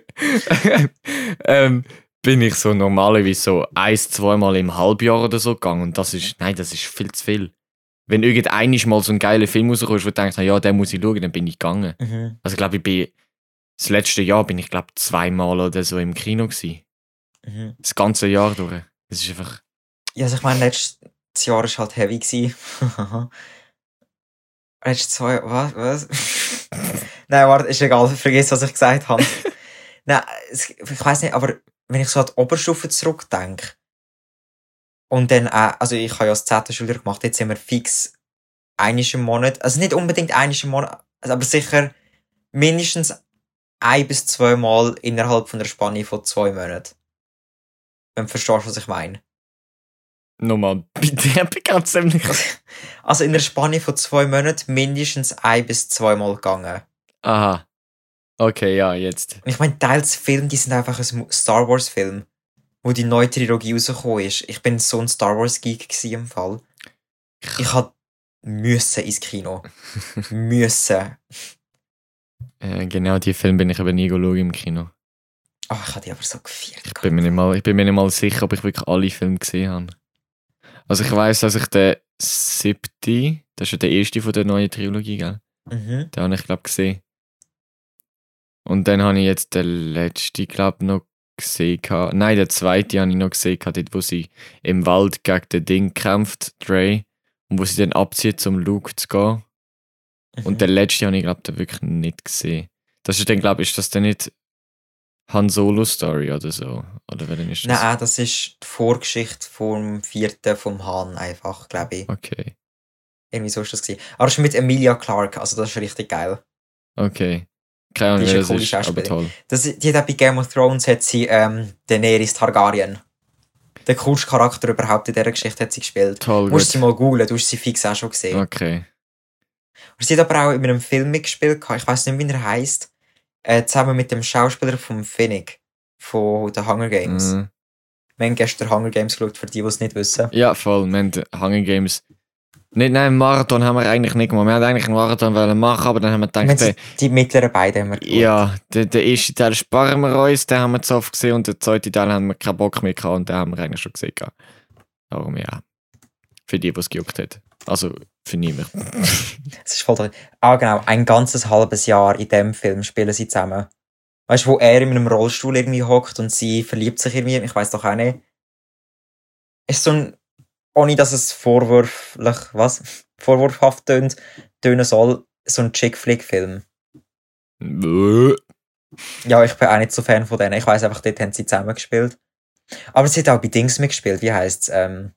ähm, bin ich so normalerweise so ein, zweimal im Halbjahr oder so gegangen. Und das ist, nein, das ist viel zu viel. Wenn irgendeinisch mal so ein geiler Film rauskommt, wo du denkst, na ja, den muss ich schauen, dann bin ich gegangen. Mhm. Also ich glaube, ich bin, das letzte Jahr bin ich glaube zweimal oder so im Kino gewesen. Mhm. Das ganze Jahr durch. Das ist einfach... Ja, also ich meine, letztes Jahr war halt heavy gewesen. Letztes zwei, was, was? Nein, warte, ist egal, vergiss, was ich gesagt habe. Nein, es, ich weiss nicht, aber wenn ich so an die Oberstufe zurückdenke, und dann auch, also ich habe ja als zehnte Schüler gemacht, jetzt sind wir fix einmal im Monat, also nicht unbedingt einmal im Monat, also aber sicher mindestens ein bis zweimal innerhalb von einer Spanne von zwei Monaten. Wenn du verstehst, was ich meine. Nochmal, bitte, ich bin ganz ziemlich... Also in der Spanne von zwei Monaten mindestens ein bis zweimal gegangen. Aha. Okay, ja, jetzt. Und ich meine, teils Filme, die sind einfach ein Mu- Star Wars Film, wo die neue Trilogie rausgekommen ist. Ich bin so ein Star Wars Geek gewesen im Fall. Ich hab müssen ins Kino. müssen. Äh, genau, die Film bin ich aber nie schauen im Kino. Oh, ich hab die aber so gefeiert. Ich bin mir nicht mal, ich bin mir nicht mal sicher, ob ich wirklich alle Filme gesehen habe. Also ich weiss, dass ich den siebten, das ist ja der erste von der neuen Trilogie, gell? Mhm. Den habe ich, glaube gesehen. Und dann habe ich jetzt den letzten, glaube noch gesehen. gehabt. Nein, den zweiten habe ich noch gesehen, gehabt, dort wo sie im Wald gegen den Ding kämpft, Dre. Und wo sie dann abzieht, um Luke zu gehen. Und der letzte habe ich, glaube ich, wirklich nicht gesehen. Das ist dann, glaube ich, ist das dann nicht Han Solo Story oder so? Oder wer denn ist das? Nein, das ist die Vorgeschichte vom vierten vom Han einfach, glaube ich. Okay, Irgendwie so ist das gewesen. Aber das ist mit Emilia Clarke, also das ist richtig geil. okay. Keine Ahnung, Die ist wer eine das coole ist, aber Schauspielerin. toll. Das, die hat auch bei Game of Thrones hat sie ähm, Daenerys Targaryen. Der coolste Charakter überhaupt in dieser Geschichte hat sie gespielt. Toll, Du musst gut. sie mal googlen, du hast sie fix auch schon gesehen. Okay. Und sie hat aber auch in einem Film mitgespielt, ich weiß nicht, wie er heisst, äh, zusammen mit dem Schauspieler vom Finnick, von den Hunger Games. Mhm. Wir haben gestern Hunger Games geschaut, für die, die es nicht wissen. Ja, voll. Wir haben Hunger Games. Nicht, nein, einen Marathon haben wir eigentlich nicht gemacht. Wir wollten eigentlich einen Marathon wollen machen, aber dann haben wir Wir gedacht, haben die, die mittleren beiden haben wir geschaut. ja, den, den ersten Teil sparen wir uns, den haben wir zu oft gesehen und den zweiten Teil haben wir keinen Bock mehr gehabt und den haben wir eigentlich schon gesehen. gehabt. Darum ja. Für die, die es gejuckt hat. Also für niemand. Das ist voll toll. Ah, genau, ein ganzes halbes Jahr in dem Film spielen sie zusammen. Weißt du, wo er in einem Rollstuhl irgendwie hockt und sie verliebt sich irgendwie, ich weiß doch auch nicht. Ist so ein, ohne dass es vorwurflich, was? Vorwurfhaft tönt, tönen soll, so ein Chick-Flick-Film. Bäh. Ja, ich bin auch nicht so Fan von denen. Ich weiss einfach, dort haben sie zusammen gespielt. Aber sie hat auch bei Dings mitgespielt. Wie heisst's? Ähm,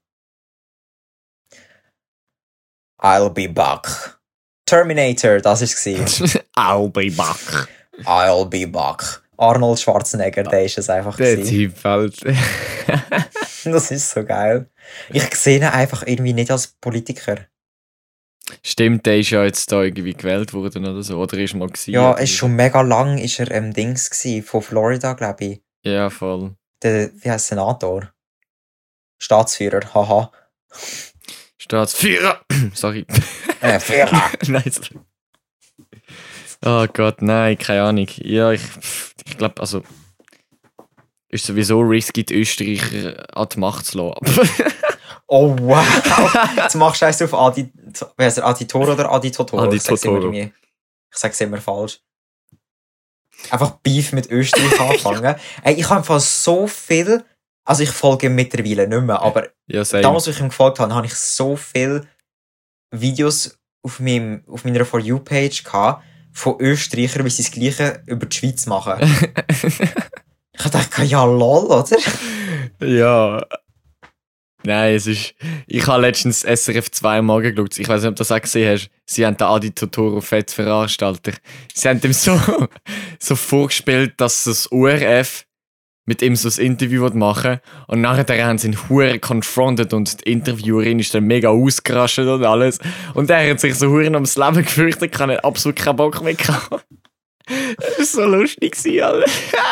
I'll be back. Terminator, das war es. I'll be back. I'll be back. Arnold Schwarzenegger, der ist es einfach. Der gewesen. Typ halt. Das ist so geil. Ich sehe ihn einfach irgendwie nicht als Politiker. Stimmt, der ist ja jetzt da irgendwie gewählt worden oder so. Oder ist mal gewesen. Ja, oder ist so. schon mega lang, ist er ähm, Dings gewesen, von Florida, glaube ich. Ja, voll. Der, wie heißt Senator? Staatsführer, haha. Staatsführer! Sorry. Äh, Führer. Nein, sorry. Oh Gott, nein, keine Ahnung. Ja, ich, ich glaube, also. Ist sowieso risky, die Österreicher an die Macht zu lassen. Oh wow! Jetzt machst du eins auf Adi, wie heißt er, Adi Toro oder Adi Totoro? Adi Ich sag's immer Totoro. irgendwie- Ich sag's immer falsch. Einfach Beef mit Österreich anfangen. Ey, ich habe im Fall so viel, also ich folge ihm mittlerweile nicht mehr, aber Ja, same. damals, als ich ihm gefolgt habe, habe ich so viele Videos auf, meinem, auf meiner For You-Page gehabt, von Österreichern, wie sie das Gleiche über die Schweiz machen. Ich dachte, ja lol, oder? Ja. Nein, es ist. Ich habe letztens S R F zwei mal geschaut. Ich weiß nicht, ob du das auch gesehen hast. Sie haben den Adi Totoro fett Veranstalter. Sie haben ihm so, so vorgespielt, dass das U R F mit ihm so ein Interview machen will. Und nachher haben sie ihn hure confronted und die Interviewerin ist dann mega ausgerastet und alles. Und er hat sich so hure ums Leben gefürchtet, kann nicht absolut keinen Bock mehr gehabt. Das war so lustig, gewesen, Alter.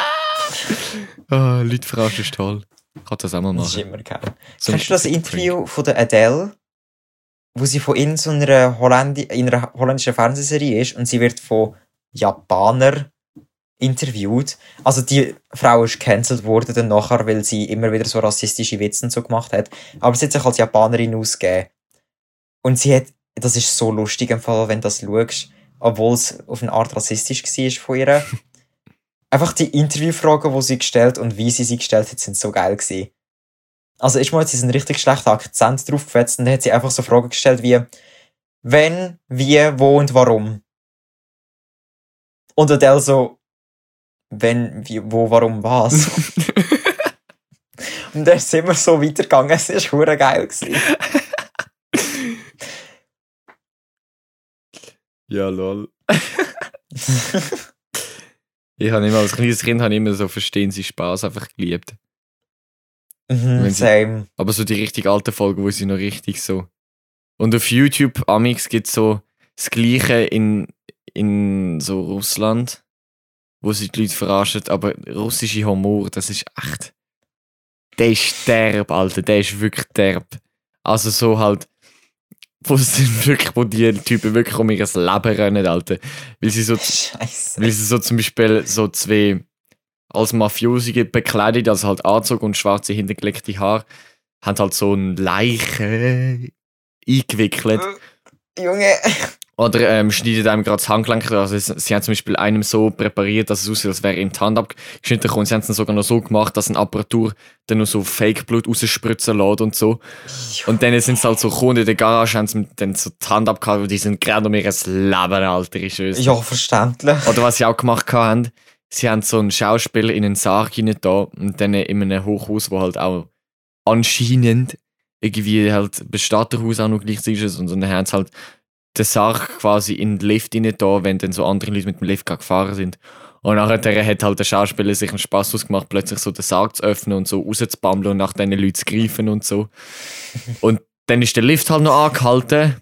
Oh, Leute verarschen ist toll. Ich kann das auch mal Das ist machen. immer geil. So Kennst du das ein Interview von der Adele, wo sie von in so einer, Hollandi in einer holländischen Fernsehserie ist und sie wird von Japanern interviewt. Also die Frau ist gecancelt worden dann nachher, weil sie immer wieder so rassistische Witze und so gemacht hat. Aber sie hat sich als Japanerin ausgegeben. Und sie hat, das ist so lustig im Fall, wenn du das schaust, obwohl es auf eine Art rassistisch war von ihr. Einfach die Interviewfragen, die sie gestellt und wie sie sie gestellt hat, sind so geil gewesen. Also erstmal hat sie einen richtig schlechten Akzent draufgefetzt und dann hat sie einfach so Fragen gestellt wie wenn, wie, wo und warum. Und Adele so wenn, wie, wo, warum, was. Und dann ist es immer so weitergegangen, es war verdammt geil gewesen. Ja, lol. Ich habe immer als kleines Kind habe ich immer so verstehen sie Spaß einfach geliebt. Mhm, Wenn sie- same. Aber so die richtig alten Folgen, wo sie noch richtig so. Und auf YouTube, Amix, gibt es so das Gleiche in, in so Russland, wo sie die Leute verarschen, aber russische Humor, das ist echt. Der ist derb, Alter, der ist wirklich derb. Also so halt, wo sie wirklich, wo die Typen wirklich um ihr Leben rennen, Alter. Weil sie so, Scheiße. weil sie so zum Beispiel so zwei als Mafiosi bekleidet, also halt Anzug und schwarze hintergelegte Haare, haben halt so eine Leiche eingewickelt. Junge. Oder ähm, schneidet einem gerade das Handgelenk. Also es, sie haben zum Beispiel einem so präpariert, dass es aussieht, als wäre ihm die Hand abgeschnitten und sie haben es dann sogar noch so gemacht, dass eine Apparatur dann noch so Fake-Blut rausspritzen lässt und so. Und dann sind sie halt so gekommen in der Garage, haben sie dann so die Hand abgehauen und die sind gerade um ihr Leben, Alter, ist es. Ja, verständlich. Oder was sie auch gemacht haben, sie haben so einen Schauspieler in einen Sarg hinein da und dann in einem Hochhaus, wo halt auch anscheinend irgendwie halt Bestatterhaus auch noch gleichzeitig ist und dann haben sie halt den Sarg quasi in den Lift rein da, wenn dann so andere Leute mit dem Lift gefahren sind. Und nachher hat halt der Schauspieler sich einen Spass ausgemacht, plötzlich so den Sarg zu öffnen und so rauszubammeln und nach diesen Leuten zu greifen und so. Und dann ist der Lift halt noch angehalten.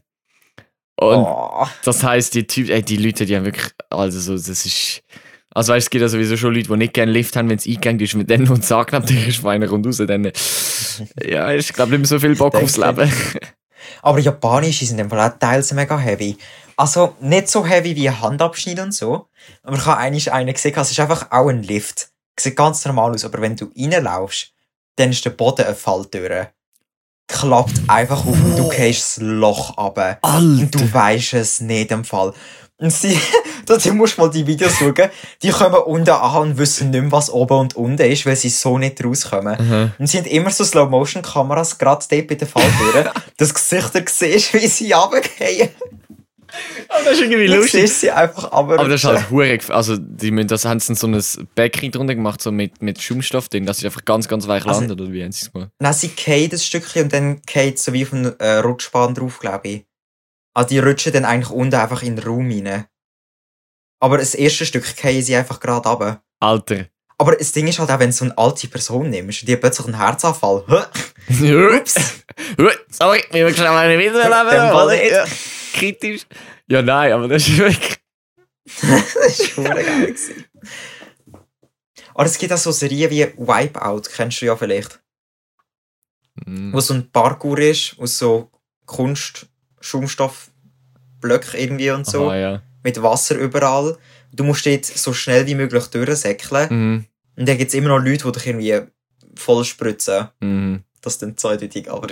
Und Oh. das heisst, die Typen, ey, die Leute, die haben wirklich, also so, das ist, also weißt, es gibt ja sowieso schon Leute, die nicht gerne Lift haben, wenn es eingegangen ist, mit denen noch ein Sarg neben dir ist, einer kommt raus, dann, ja, ich glaube nicht mehr so viel Bock aufs Leben. Aber Japanische sind im Fall auch teils mega heavy. Also nicht so heavy wie Handabschnitt und so. Aber ich habe eigentlich einen gesehen, es ist einfach auch ein Lift. Sieht ganz normal aus, aber wenn du reinlaufst, dann ist der Boden eine Falltür. Klappt einfach auf und du gehst das Loch runter. Und du weisst es nicht im Fall. Und sie, du musst mal die Videos schauen, die kommen unten an und wissen nicht mehr, was oben und unten ist, weil sie so nicht rauskommen. Mhm. Und sie haben immer so Slow-Motion-Kameras, gerade dort bei den Falltüren, dass du Gesichter siehst, wie sie runtergehen. Aber das ist irgendwie Du lustig. siehst sie einfach runter. Aber das ist halt hurig. Also, die müssen, das haben sie so ein Becken drunter gemacht, so mit, mit Schaumstoff drin, dass sie einfach ganz, ganz weich Also- landet, oder wie haben sie es gemacht? Nein, sie fallen das Stückchen und dann geht so wie auf eine äh, Rutschbahn drauf, glaube ich. Also die rutschen dann eigentlich unten einfach in den Raum rein. Aber das erste Stück fallen sie einfach gerade runter. Alter. Aber das Ding ist halt auch, wenn du so eine alte Person nimmst und die hat plötzlich einen Herzanfall. Ups. Sorry, wir müssen schnell meine Video Dem Fall erleben. nicht. Ja, kritisch. Ja, nein, aber das ist wirklich... Das war schon geil gewesen. Aber es gibt auch so Serien wie Wipeout, kennst du ja vielleicht. Mm. Wo so ein Parkour ist, aus so Kunst, Schaumstoffblöcken irgendwie und so. Aha, ja. Mit Wasser überall. Du musst dort so schnell wie möglich durchsäckeln. Mhm. Und dann gibt es immer noch Leute, die dich irgendwie voll spritzen. Mhm. Das ist dann zweideutig, aber...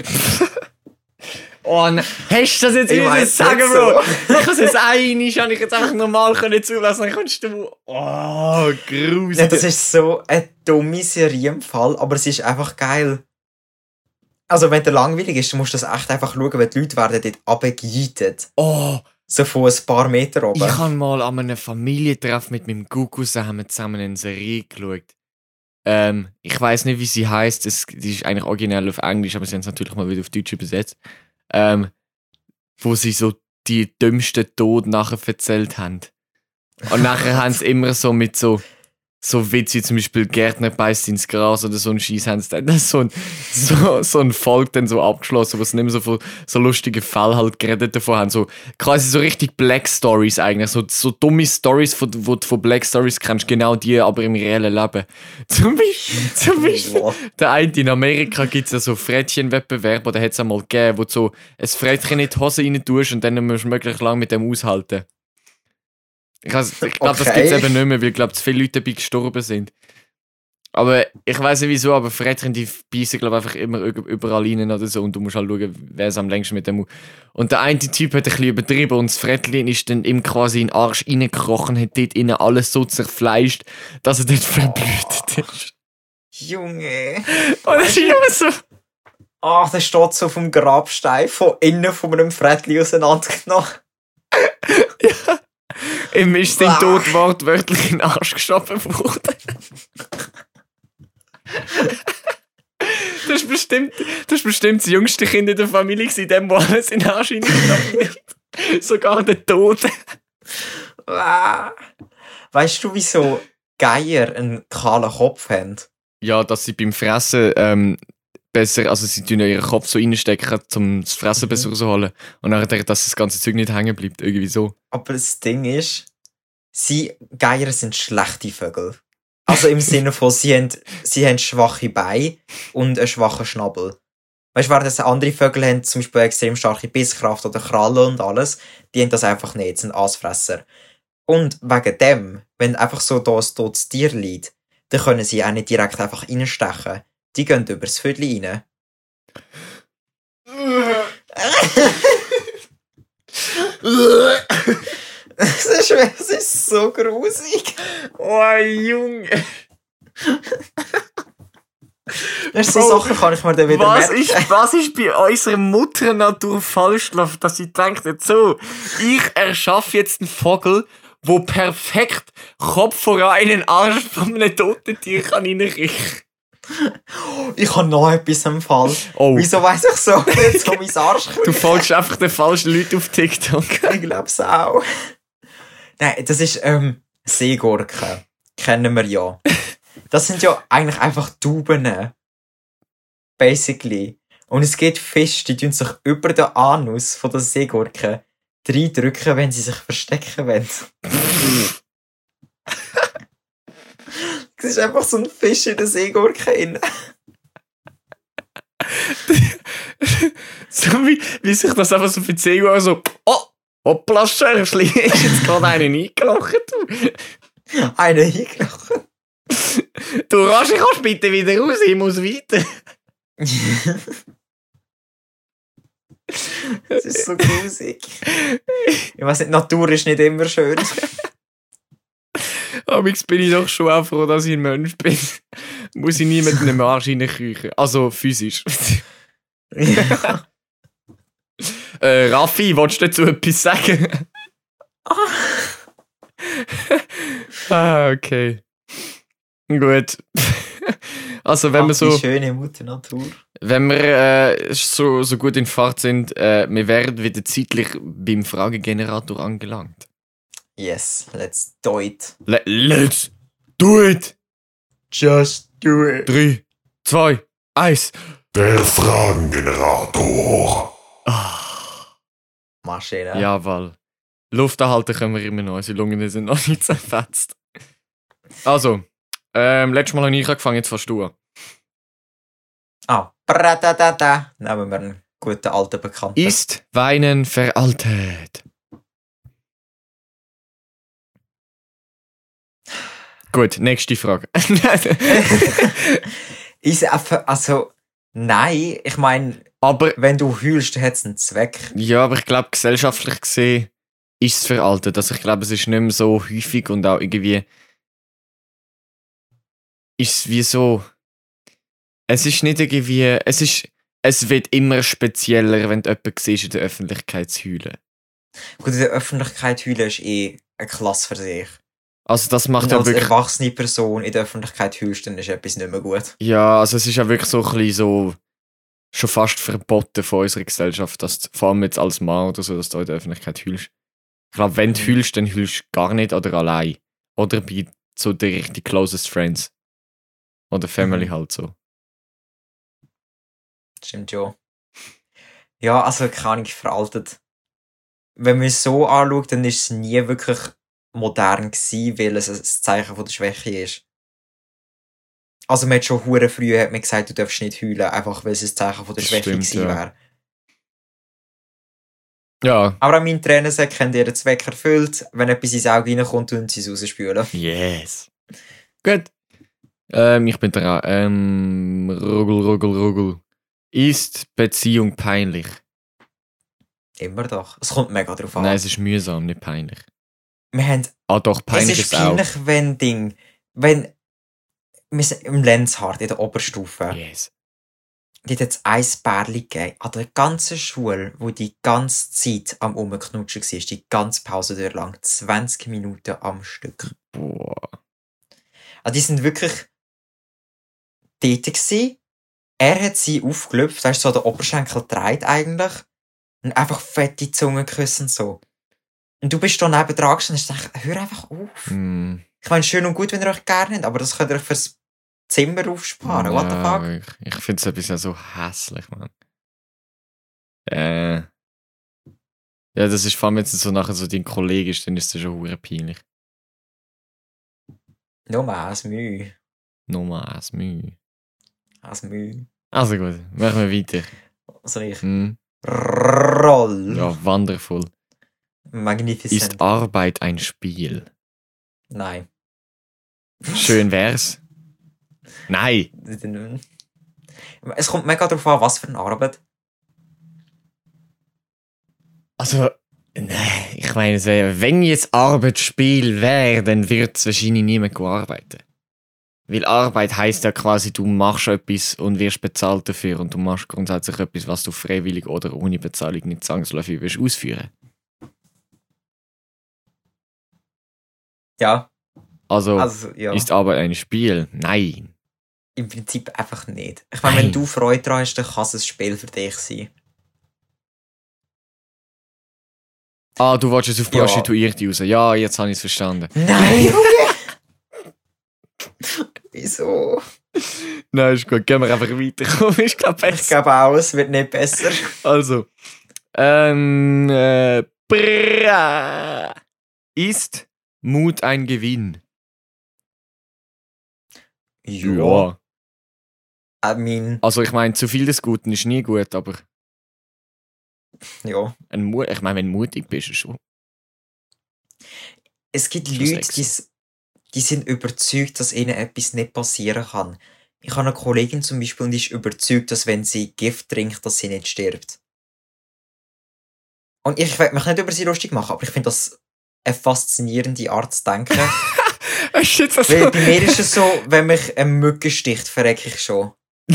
Oh nein, hast du das jetzt Ich wieder weiss sagen, nicht Bro? so. Ich kann jetzt einmal, habe ich jetzt einfach normal können zulassen, dann kommst du... Oh, gruselig. Ja, das ist so eine dumme Serie im Fall, aber es ist einfach geil. Also wenn der langweilig ist, dann musst du das echt einfach schauen, weil die Leute werden dort runtergejeitet. Oh, So von ein paar Meter oben. ich habe mal an einem Familientreff mit meinem Gugu zusammen, zusammen eine Serie geschaut. Ähm, ich weiss nicht, wie sie heisst. Es, die ist eigentlich originell auf Englisch, aber sie haben es natürlich mal wieder auf Deutsch übersetzt. Ähm, wo sie so die dümmsten Tod nachher erzählt haben. Und nachher haben sie immer so mit so, so Witze, wie zum Beispiel Gärtner beißt ins Gras oder so ein Scheiß, haben sie dann so ein, so, so ein Volk dann so abgeschlossen, wo sie nicht mehr so von so lustigen Fällen halt geredet davon haben. So, quasi so richtig Black Stories eigentlich. So, so dumme Stories, von, wo du von Black Stories kennst, genau die, aber im reellen Leben. Zum Beispiel, zum Beispiel der eine in Amerika gibt es ja so Frettchenwettbewerb, oder hat es einmal gegeben, wo du so ein Frettchen in die Hose rein tust und dann musst du möglichst lange mit dem aushalten. Ich, ich glaube, das Okay. gibt es eben nicht mehr, weil ich glaube, zu viele Leute dabei gestorben sind. Aber ich weiß nicht wieso, aber Frettchen, die beißen glaube einfach immer ü- überall rein oder so und du musst halt schauen, wer es am längsten mit dem... Und der eine Typ hat ein bisschen übertrieben und das Frettchen ist dann ihm quasi in den Arsch reingekrochen, hat dort innen alles so zerfleischt, dass er dort verblutet ist. Junge. Und das ist immer so... Ach, der steht so vom Grabstein von innen von einem Frettchen auseinandergenommen. Ihm ist sein Ah. Tod wortwörtlich in den Arsch geschoben worden. Das ist bestimmt, das ist bestimmt das jüngste Kind in der Familie gewesen, dem, wo alles in den Arsch hineingenommen wird. Sogar der Tote. Ah. Weißt du, wieso Geier einen kahlen Kopf haben? Ja, dass sie beim Fressen ähm, besser, also sie tun ja ihren Kopf so reinstecken, um das Fressen besser rauszuholen. Und nachher, dass das ganze Zeug nicht hängen bleibt, irgendwie so. Aber das Ding ist, sie, Geier sind schlechte Vögel. Also im Sinne von, sie haben, sie haben schwache Beine und einen schwachen Schnabel. Weißt du, während das andere Vögel haben zum Beispiel extrem starke Bisskraft oder Krallen und alles, die haben das einfach nicht, sind Aasfresser. Und wegen dem, wenn einfach so da ein totes Tier liegt, dann können sie auch nicht direkt einfach reinstechen. Die gehen übers Viertel rein. Das ist, das ist so grusig. Oh, Junge. Das so Bro, Sachen kann ich mir dann wieder Was merken. ist, was ist bei unserer Mutter Natur falsch läuft, dass sie denkt, jetzt so, ich erschaffe jetzt einen Vogel, wo perfekt Kopf voran in den Arsch von einem toten Tier kann reinrichten. Ich habe noch etwas im Fall. Oh. Wieso weiss ich so nicht so mein Arsch? Du folgst einfach den falschen Leuten auf TikTok. Ich glaube es auch. Nein, das ist ähm, Seegurken. Kennen wir ja. Das sind ja eigentlich einfach Tauben. Basically. Und es gibt Fische, die tun sich über den Anus von der Seegurke reindrücken, wenn sie sich verstecken wollen. Es ist einfach so ein Fisch in der Seegurke drin. So wie, wie sich das einfach so für zehn Jahre so, oh, hoppla, Schärfli, ist jetzt gerade einen eingelocht. Einer hingelacht. Du Rasch, ich kannst bitte wieder raus, ich muss weiter. Das ist so grusig. Ich weiss nicht, Natur ist nicht immer schön. Aber jetzt bin ich doch schon auch froh, dass ich ein Mensch bin. Muss ich nie mit einem Arsch reinkriechen. Also physisch. Ja. äh, Raffi, willst du dazu etwas sagen? ah, okay. Gut. Also wenn Ach, wir so... die schöne Mutter Natur. Wenn wir äh, so, so gut in Fahrt sind, äh, wir werden wieder zeitlich beim Fragegenerator angelangt. Yes, let's do it. Le let's do it! Just do it. Drei, zwei, eins. Der Fragengenerator. Ah, Maschine. jawohl. Luft anhalten können wir immer noch, unsere Lungen sind noch nicht zerfetzt. Also, ähm, letztes Mal habe ich angefangen, jetzt fast du an. Ah, bradadada. Nehmen wir einen guten alten Bekannten. Ist Weinen veraltet? Gut, nächste Frage. Ist einfach, also, nein, ich meine, Aber, wenn du heulst, hat es einen Zweck. ja, aber ich glaube, gesellschaftlich gesehen ist es veraltet. Also ich glaube, es ist nicht mehr so häufig und auch irgendwie ist es wie so, es ist nicht irgendwie, es ist, es wird immer spezieller, wenn du jemanden siehst in der Öffentlichkeit zu heulen. Gut, in der Öffentlichkeit heulen ist eh eine Klasse für sich. Also das macht Und ja als wirklich, erwachsene Person in der Öffentlichkeit heulst, dann ist etwas nicht mehr gut. ja, also es ist ja wirklich so ein bisschen so, schon fast verboten von unserer Gesellschaft, dass du, vor allem jetzt als Mann oder so, dass du in der Öffentlichkeit heulst. Ich glaube, wenn du Mhm. heulst, dann heulst du gar nicht oder allein. Oder bei so den richtig closest friends. Oder Family Mhm. halt so. Stimmt ja. Ja, also keine Ahnung, veraltet. Wenn man es so anschaut, dann ist es nie wirklich modern gewesen, weil es ein Zeichen von der Schwäche ist. Also man hat schon hure früh hat man gesagt, du darfst nicht heulen, einfach weil es ein Zeichen von der Das Schwäche stimmt, gewesen ja. wäre. Ja. Aber auch meine Tränensäcke haben ihren Zweck erfüllt. Wenn etwas ins Auge reinkommt, tun sie es rausspülen. Yes. Gut. Ähm, ich bin dran. Ähm, Ruggel, Ruggel, Ruggel. Ist Beziehung peinlich? Immer doch. Es kommt mega drauf an. Nein, es ist mühsam, nicht peinlich. Wir haben, Ah doch, peinlich es ist ist es auch. peinlich, wenn Ding, wenn wir sind im Lenzhard, in der Oberstufe, Yes. dort hat es ein Pärchen gegeben, an der ganzen Schule, wo die ganze Zeit am Rumknutschen war, die ganze Pause durch lang, zwanzig Minuten am Stück. Boah. Also die sind wirklich dort gewesen. Er hat sie aufgelöpft, weißt du, so der Oberschenkel dreht eigentlich. Und einfach fette Zunge küssen so. Und du bist da neben dran gestanden und hast gedacht, hör einfach auf. Hm. Ich meine, schön und gut, wenn ihr euch gerne habt, aber das könnt ihr euch fürs Zimmer aufsparen. What the fuck? Ja, ich ich finde es etwas ja so hässlich, Mann. Äh. Ja, das ist vor allem, wenn es so nachher so dein Kollege ist, dann ist das schon hure peinlich. Nur mal, als Mühe. Nochmal als Mühe. Als Mühe. Also gut, machen wir weiter. Also ich. Hm. Roll. Ja, wonderful. Magnificent. Ist Arbeit ein Spiel? Nein. Schön wär's. Nein. Es kommt mega darauf an, was für eine Arbeit. Also, Nein, ich meine, es wär, wenn jetzt Arbeitsspiel wäre, dann wird es wahrscheinlich niemand arbeiten. Weil Arbeit heisst ja quasi, du machst etwas und wirst bezahlt dafür und du machst grundsätzlich etwas, was du freiwillig oder ohne Bezahlung nicht zwangsläufig wirst ausführen. Ja. Also, Also, ja. ist Arbeit ein Spiel? Nein. Im Prinzip einfach nicht. Ich meine, wenn Nein. du Freude daran hast, dann kann es ein Spiel für dich sein. Ah, du wolltest es auf Ja. Prostituierte raus. Ja, jetzt habe ich es verstanden. Nein, Junge! Wieso? Nein, ist gut. Gehen wir einfach weiter. Komm, ist glaube Ich besser. glaube auch, es wird nicht besser. Also. Ähm, äh, bra. Ist Mut ein Gewinn? Ja. I mean, Also ich meine, zu viel des Guten ist nie gut, aber ja. ein Mu- ich meine, wenn du mutig bist, ist schon. Es gibt Schon Leute, sexy. die, s- die sind überzeugt, dass ihnen etwas nicht passieren kann. Ich habe eine Kollegin zum Beispiel und die ist überzeugt, dass wenn sie Gift trinkt, dass sie nicht stirbt. Und ich will mich nicht über sie lustig machen, aber ich finde das eine faszinierende Art zu denken. Ist jetzt das Weil bei mir ist es so, wenn mich eine Mücke sticht, verrecke ich schon.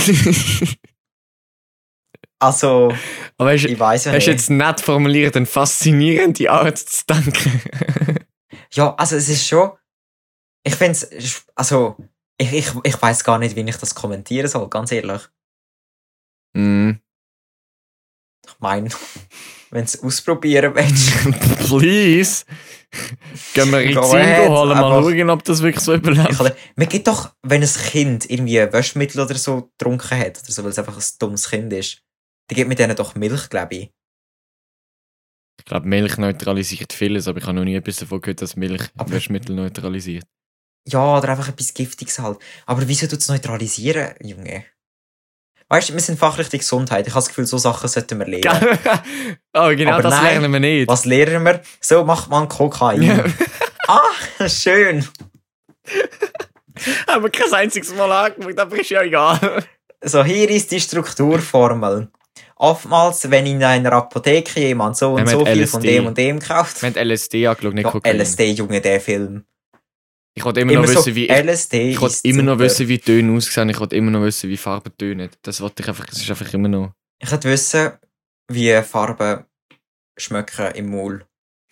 Also, Aber hast, ich weiß ja hast nicht. du jetzt nett formuliert, eine faszinierende Art zu denken. Ja, also es ist schon. Ich finde es. Also, ich, ich, ich weiß gar nicht, wie ich das kommentieren soll, ganz ehrlich. mm. Ich meine, wenn du es ausprobieren willst. Please. Gehen wir in die Go Zingo ahead, holen, mal einfach- schauen, ob das wirklich so überlebt. Ich kann, man gibt doch, wenn ein Kind irgendwie Wäschmittel oder so getrunken hat, oder so, weil es einfach ein dummes Kind ist, dann gibt man denen doch Milch, glaube ich. Ich glaube, Milch neutralisiert vieles, aber ich habe noch nie etwas davon gehört, dass Milch Aber- Waschmittel neutralisiert. Ja, oder einfach etwas Giftiges halt. Aber wieso tut es neutralisieren, Junge? Weißt du, wir sind Fachrichtung Gesundheit. Ich habe das Gefühl, so Sachen sollten wir lernen. oh, genau Aber das nein. lernen wir nicht. Was lernen wir? So macht man Kokain. Ja. Ah, schön. Haben wir kein einziges Mal angeguckt, aber ist ja egal. So, hier ist die Strukturformel. Oftmals, wenn in einer Apotheke jemand so und Wir so haben viel L S D. von dem und dem kauft. Wir haben L S D angeschaut, nicht Ja, Kokain. L S D, Junge, der Film. Ich wollte immer noch Immer wissen, so, wie... Ich, L S D ich wollte ist immer noch super. wissen, wie die Töne aussehen. Ich wollte immer noch wissen, wie Farben tönen. Das wollte ich einfach... Es ist einfach immer noch... Ich wollte wissen, wie Farben schmecken im Maul.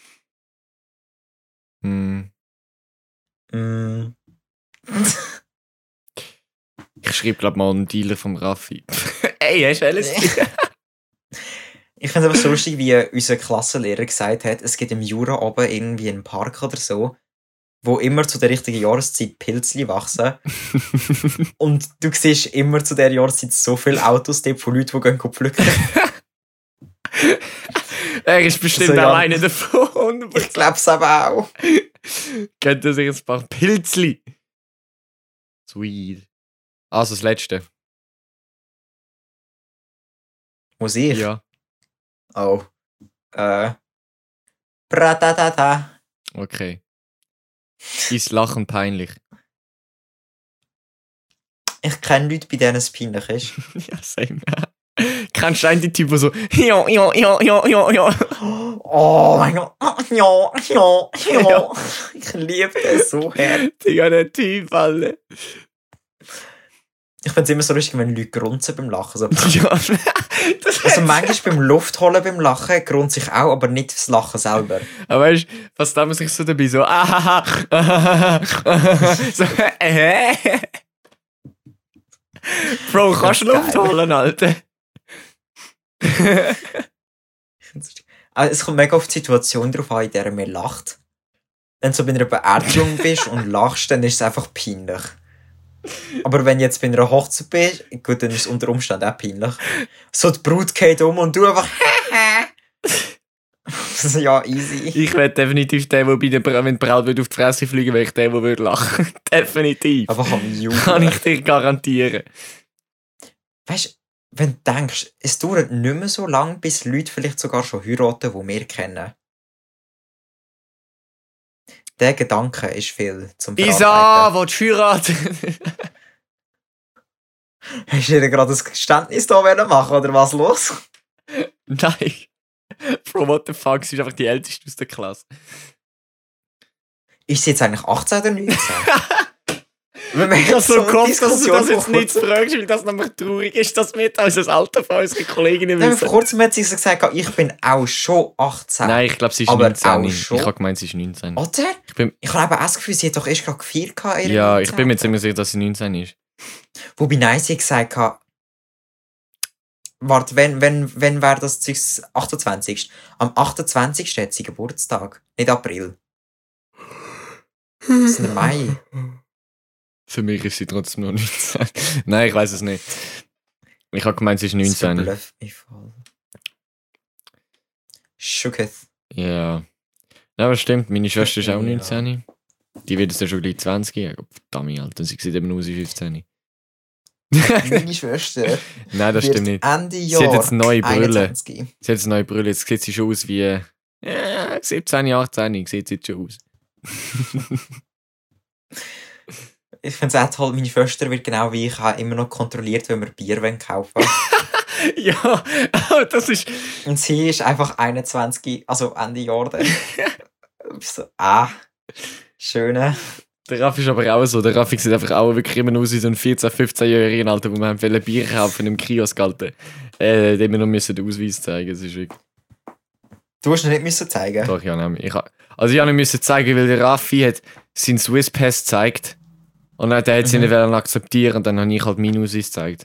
Hm. Mm. Ich schreibe, glaube mal einen Dealer vom Raffi. Ey, hast du L S D? Ich finde es aber so lustig, wie unser Klassenlehrer gesagt hat, es gibt im Jura oben irgendwie einen Park oder so, wo immer zu der richtigen Jahreszeit Pilzli wachsen. Und du siehst immer zu der Jahreszeit so viele Autos dort von Leuten, die gehen pflücken. Er ist bestimmt So, ja. auch einer davon. Ich glaube es aber auch. Kennt er sich ein paar Pilzli? Sweet. Also das letzte. Muss ich? Ja. Oh. Äh. Bratata. Okay. Ist Lachen peinlich? Ich kenne Leute, bei denen es peinlich ist. Ja, same. Kennst du einen die Typ, der so ja, ja, ja, ja, ja, ja. Oh mein Gott. Ja, ja, ja. Ja. Ich liebe das so her. Digga, der Typ, Alter. Ich finde es immer so lustig, wenn Leute grunzen beim Lachen. So. Ja. Das Also manchmal beim Luftholen beim Lachen grunze ich auch, aber nicht das Lachen selber. Aber weißt du, was da muss ich so dabei so ahaha, ahaha, ahaha, so äh. Bro, kannst du Das ist Luft geil. holen, Alter? Also es kommt mega auf die Situation drauf an, in der man lacht. Wenn du so bei einer Beerdigung bist und lachst, dann ist es einfach peinlich. Aber wenn du jetzt bei einer Hochzeit bist, gut, dann ist es unter Umständen auch peinlich. So die Brut geht um und du einfach ja, easy. Ich wäre definitiv der, der bei der Bra- wenn die Braut würde auf die Fresse fliegen würde, der, der würde lachen. Definitiv. Einfach am Jubeln. Kann ich dir garantieren. Weißt du, wenn du denkst, es dauert nicht mehr so lange, bis Leute vielleicht sogar schon heiraten, die wir kennen. Der Gedanke ist viel zum Isa, Verarbeiten. willst du heiraten? Hast du dir gerade ein Geständnis da wollen machen oder was los? Nein. Bro, what the fuck, sie ist einfach die Älteste aus der Klasse. Ist sie jetzt eigentlich achtzehn oder neunzehn? Wenn Ich habe so eine gehofft, dass du das Diskussion jetzt nicht vor- fragst, weil das nämlich traurig ist, dass wir jetzt unser Alter von unseren Kolleginnen Nein, wissen. vor kurzem hat sie so gesagt, ich bin auch schon achtzehn. Nein, ich glaube, sie ist Aber neunzehn. auch Ich schon. habe gemeint, sie ist neunzehn. Oder? Ich bin, Ich habe eben auch das Gefühl, sie hat doch erst gerade gefeiert. gehabt, ihre ja, ich bin mir neunzehn. ziemlich sicher, dass sie neunzehn ist. Wobei, nein, sie hat gesagt, gehabt, warte, wenn, wenn, wenn wäre das Zeugs achtundzwanzigsten Am achtundzwanzigsten hat sie Geburtstag, nicht April. Das ist der Mai. Für mich ist sie trotzdem noch neunzehn. Nein, ich weiß es nicht. Ich habe gemeint, sie ist Das neunzehn. verblüfft mich voll. Schuketh. Ja. Ja, aber stimmt, meine Schwester ist auch Ja. neunzehn. Die wird es ja schon gleich zwanzig. Ja, verdammt, Alter. Sie sieht eben aus wie fünfzehn. Meine Schwester Nein, das wird stimmt nicht. Ende Sie Jahr hat jetzt neue Brille. einundzwanzig. Sie hat jetzt neue Brille. Jetzt sieht sie schon aus wie äh, siebzehn, achtzehn. Sieht sie jetzt schon aus. Ich finde es auch toll, meine Schwester wird genau wie ich auch immer noch kontrolliert, wenn wir Bier wollen kaufen. Ja, das ist... Und sie ist einfach einundzwanzig, also Ende Jahr dann. So, ah, schöne. Der Raffi ist aber auch so. Der Raffi sieht einfach auch wirklich immer aus wie so ein vierzehn-, fünfzehn-Jähriger, Alter, wo wir haben wollen Bier kaufen im Kiosk, Alter. Äh, dem wir noch müssen den Ausweis zeigen. Das ist wirklich... Du hast ihn nicht müssen zeigen. Doch, ja, nein. Ich ha... Also ich habe ihn müssen zeigen, weil der Raffi hat seinen Swiss Pass gezeigt. Und dann hat sie Mhm. nicht wollen akzeptieren und dann habe ich halt meinen Ausweis gezeigt.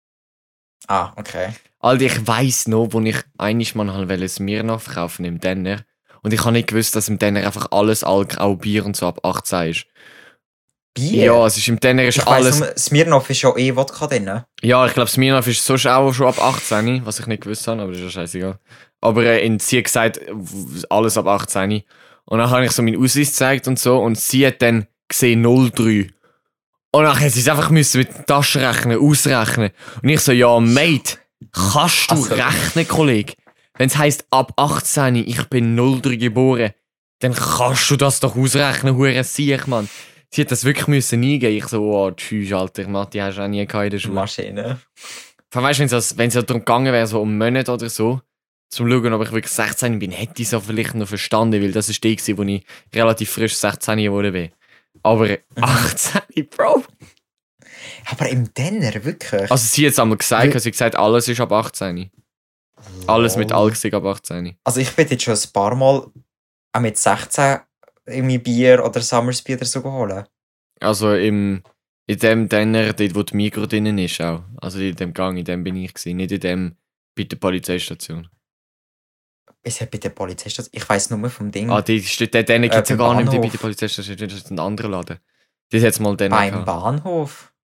Ah, okay. Alter, ich weiss noch, wo ich einiges mal halt wollte Smirnoff kaufen im Denner. Und ich habe nicht gewusst, dass im Denner einfach alles Alk, auch Bier und so ab achtzehn ist. Bier? Ja, es ist im Denner ist ich alles... weiss nur, Smirnoff ist ja eh Wodka drin. Ja, ich glaube, Smirnoff ist sonst auch schon ab achtzehn, was ich nicht gewusst habe, aber das ist ja scheißegal. Aber äh, in, sie hat gesagt, w- alles ab achtzehn. Und dann habe ich so meinen Ausweis gezeigt und so und sie hat dann gesehen null drei. Und dann hat sie es einfach müssen mit der Taschenrechner ausrechnen. Und ich so, ja, Mate, kannst du Also- rechnen, Kollege? Wenn es heisst, ab achtzehn, ich bin null drei geboren, dann kannst du das doch ausrechnen, hure Siech, Mann. Sie hat das wirklich müssen eingeben. Ich so, oh, tschüss, Alter, Matti, hast du auch nie gehabt in der Schule. Maschine. Vor allem, weißt du, wenn es wenn es ja darum gegangen wäre, so um einen Monat oder so, zum schauen, ob ich wirklich sechzehn bin, hätte ich es auch vielleicht noch verstanden, weil das ist die, gewesen, wo ich relativ frisch sechzehn geworden bin. Aber achtzehn, Bro. Aber im Denner, wirklich? Also sie hat es einmal gesagt, sie hat gesagt, alles ist ab achtzehn. Alles mit Lol. Alk ist ab achtzehn. Also ich bin jetzt schon ein paar Mal auch mit sechzehn irgendwie Bier oder Summersby oder so geholt. Also im, in dem Denner, dort wo die Migros drinnen ist auch. Also in dem Gang, in dem bin ich gewesen, nicht in dem bei der Polizeistation. Ist ja bei der Polizeistation? Ich weiss nur vom Ding. Ah, die steht, den gibt es ja beim gar nicht bei Bahnhof. der Polizeistation, das ist ein anderer Laden. Das hat es mal den Beim gehabt. Bahnhof.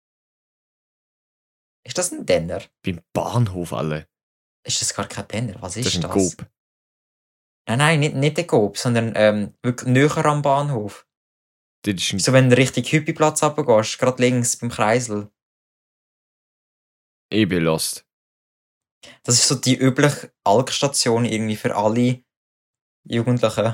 Ist das ein Denner? Beim Bahnhof, alle. Ist das gar kein Denner? Was Das ist ist das? ein Coop. Nein, nein, nicht, nicht der Coop, sondern ähm, wirklich näher am Bahnhof. Das ist ein So, wenn du Richtung Hüppiplatz runtergehst, gerade links beim Kreisel. Ich bin lost. Das ist so die übliche Alkstation irgendwie für alle Jugendlichen.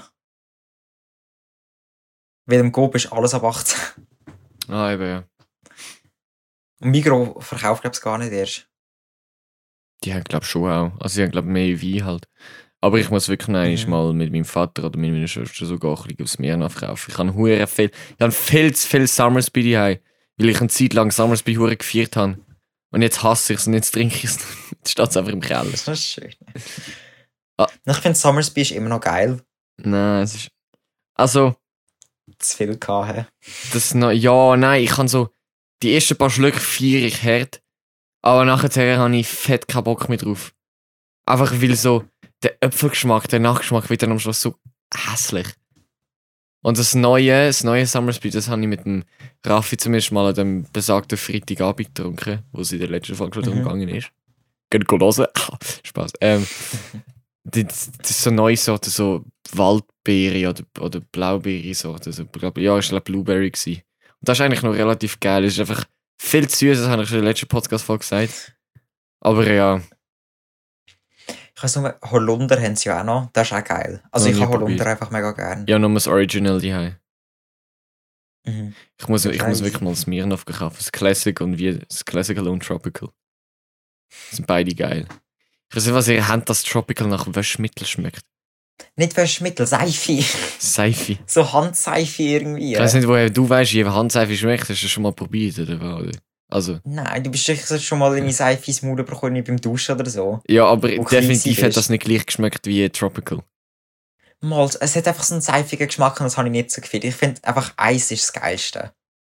Weil im Coop ist alles ab achtzehn. Ah, eben, ja. Und Migros verkauft, glaube ich, gar nicht erst. Die haben, glaube ich, schon auch. Also, sie haben, glaube ich, mehr Wein halt. Aber ich muss wirklich noch einmal Mhm. mal mit meinem Vater oder mit meiner Schwester sogar ein bisschen aufs Smirnoff kaufen. Ich habe hure viel, ich habe viel zu viel Summersby daheim, weil ich eine Zeit lang Summersby hure gefeiert habe. Und jetzt hasse ich es und jetzt trinke ich es. Jetzt steht es einfach im Keller. Das ist schön. Ah. Ich finde, Summersby ist immer noch geil. Nein, es ist... Also, Zu viel gehabt. das noch... Ja, nein, ich kann so... Die ersten paar Schlücke feiere ich hart. Aber nachher habe ich fett keinen Bock mehr drauf. Einfach weil so... Der Äpfelgeschmack, der Nachgeschmack wird dann am Schluss so hässlich. Und das neue, das neue Summersby, das habe ich mit dem Raffi zumindest mal an dem besagten Freitagabend getrunken, wo es in der letzten Folge schon darum Mhm. gegangen ist. Geht hören. Spaß. Ähm, das, das ist so eine neue Sorte, so Waldbeere oder, oder Blaubeere-Sorte. So, glaub- ja, ich glaube Blueberry gewesen. Und das ist eigentlich noch relativ geil. Es ist einfach viel zu süß, das habe ich schon in der letzten Podcast-Folge gesagt. Aber ja, Ich weiß nur, Holunder haben sie ja auch noch. Das ist auch geil. Also Noch ich nie habe Holunder probiert. einfach mega gern. ja, nur das Original die Mhm. Ich muss, ich muss Scheiße. wirklich mal Smirnoff kaufen. Das Classic und wie das Classical und Tropical. Das sind beide geil. Ich weiß nicht, was ihr habt, dass Tropical nach Waschmittel schmeckt. Nicht Waschmittel, Seife. Seife. So Handseife irgendwie. Ich weiß nicht, woher du weißt, wie Handseife schmeckt. Hast du das schon mal probiert, oder was? Also. Nein, du bist sicher schon mal deine Seife ins Maul bekommen beim Duschen oder so. Ja, aber Wo definitiv klein hat das nicht gleich geschmeckt wie Tropical. Mal, es hat einfach so einen seifigen Geschmack und das habe ich nicht so gefühlt. Ich finde einfach, Eis ist das Geilste.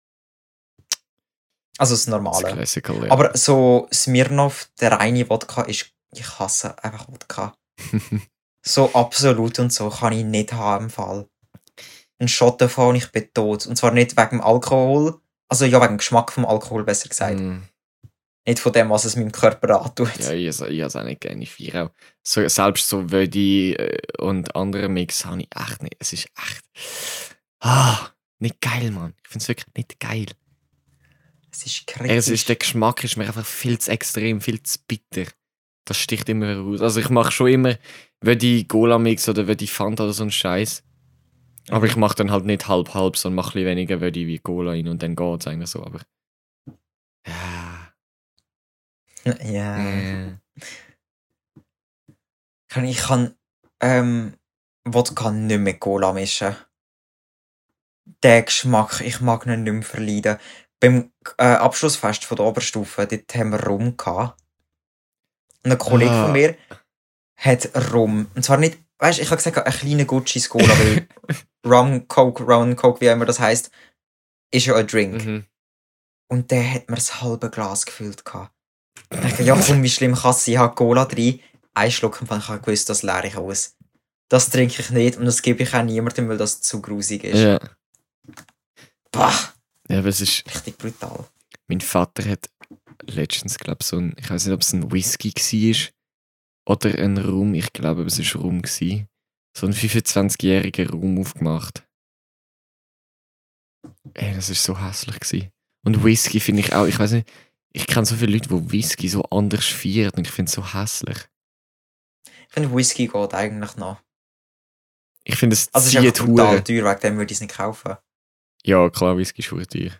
Also das Normale. Das Classical, ja. Aber so Smirnoff, der reine Wodka, ist, ich hasse einfach Wodka. So absolut und so kann ich nicht haben im Fall. Ein Shot davon und ich bin tot. Und zwar nicht wegen dem Alkohol, also ja, wegen dem Geschmack vom Alkohol, besser gesagt. Mm. Nicht von dem, was es meinem Körper antut. Ja, ich, ich habe es auch nicht gerne. Ich feiere auch. So, selbst so Wödi äh, und andere Mix habe ich echt nicht. Es ist echt... Ah, nicht geil, Mann. Ich finde es wirklich nicht geil. Es ist kritisch. Es ist, der Geschmack ist mir einfach viel zu extrem, viel zu bitter. Das sticht immer raus. Also ich mache schon immer Wödi Cola-Mix oder Wödi Fanta oder so einen Scheiß. Aber ich mache dann halt nicht halb-halb, sondern mache ein bisschen weniger Wödi wie Cola rein und dann geht es eigentlich so. Aber... Ja... Ja. Äh. Ich kann ähm, Wodka nicht mehr Cola mischen. Der Geschmack, ich mag ihn nicht mehr verleiden. Beim äh, Abschlussfest von der Oberstufe, dort haben wir Rum gehabt. Und ein Kollege Ah. von mir hat Rum. Und zwar nicht, weißt du, ich habe gesagt, ein kleiner Gucci's Cola, weil Rum, Coke, Rum, Coke, wie immer das heisst, ist ja ein Drink. Mhm. Und der hat mir das halbe Glas gefüllt gehabt. Ich dachte, ja komm, wie schlimm kann es sein, ich habe Cola drin, einen Schluck und ich habe gewusst, das leere ich aus. Das trinke ich nicht und das gebe ich auch niemandem, weil das zu grusig ist. Ja. Bah, Ja, aber es ist... richtig brutal. Mein Vater hat letztens, glaube ich, so ein... Ich weiß nicht, ob es ein Whisky war oder ein Rum. Ich glaube, es war Rum. Gewesen. So ein fünfundzwanzigjähriger Rum aufgemacht. Ey, das war so hässlich. Gewesen. Und Whisky finde ich auch... Ich weiß nicht... Ich kenne so viele Leute, die Whisky so anders feiern und ich finde es so hässlich. Ich finde, Whisky geht eigentlich noch. Ich finde, es Also es ist zieht einfach brutal Hure. teuer, wegen dem würde ich es nicht kaufen. Ja, klar, Whisky ist hure teuer.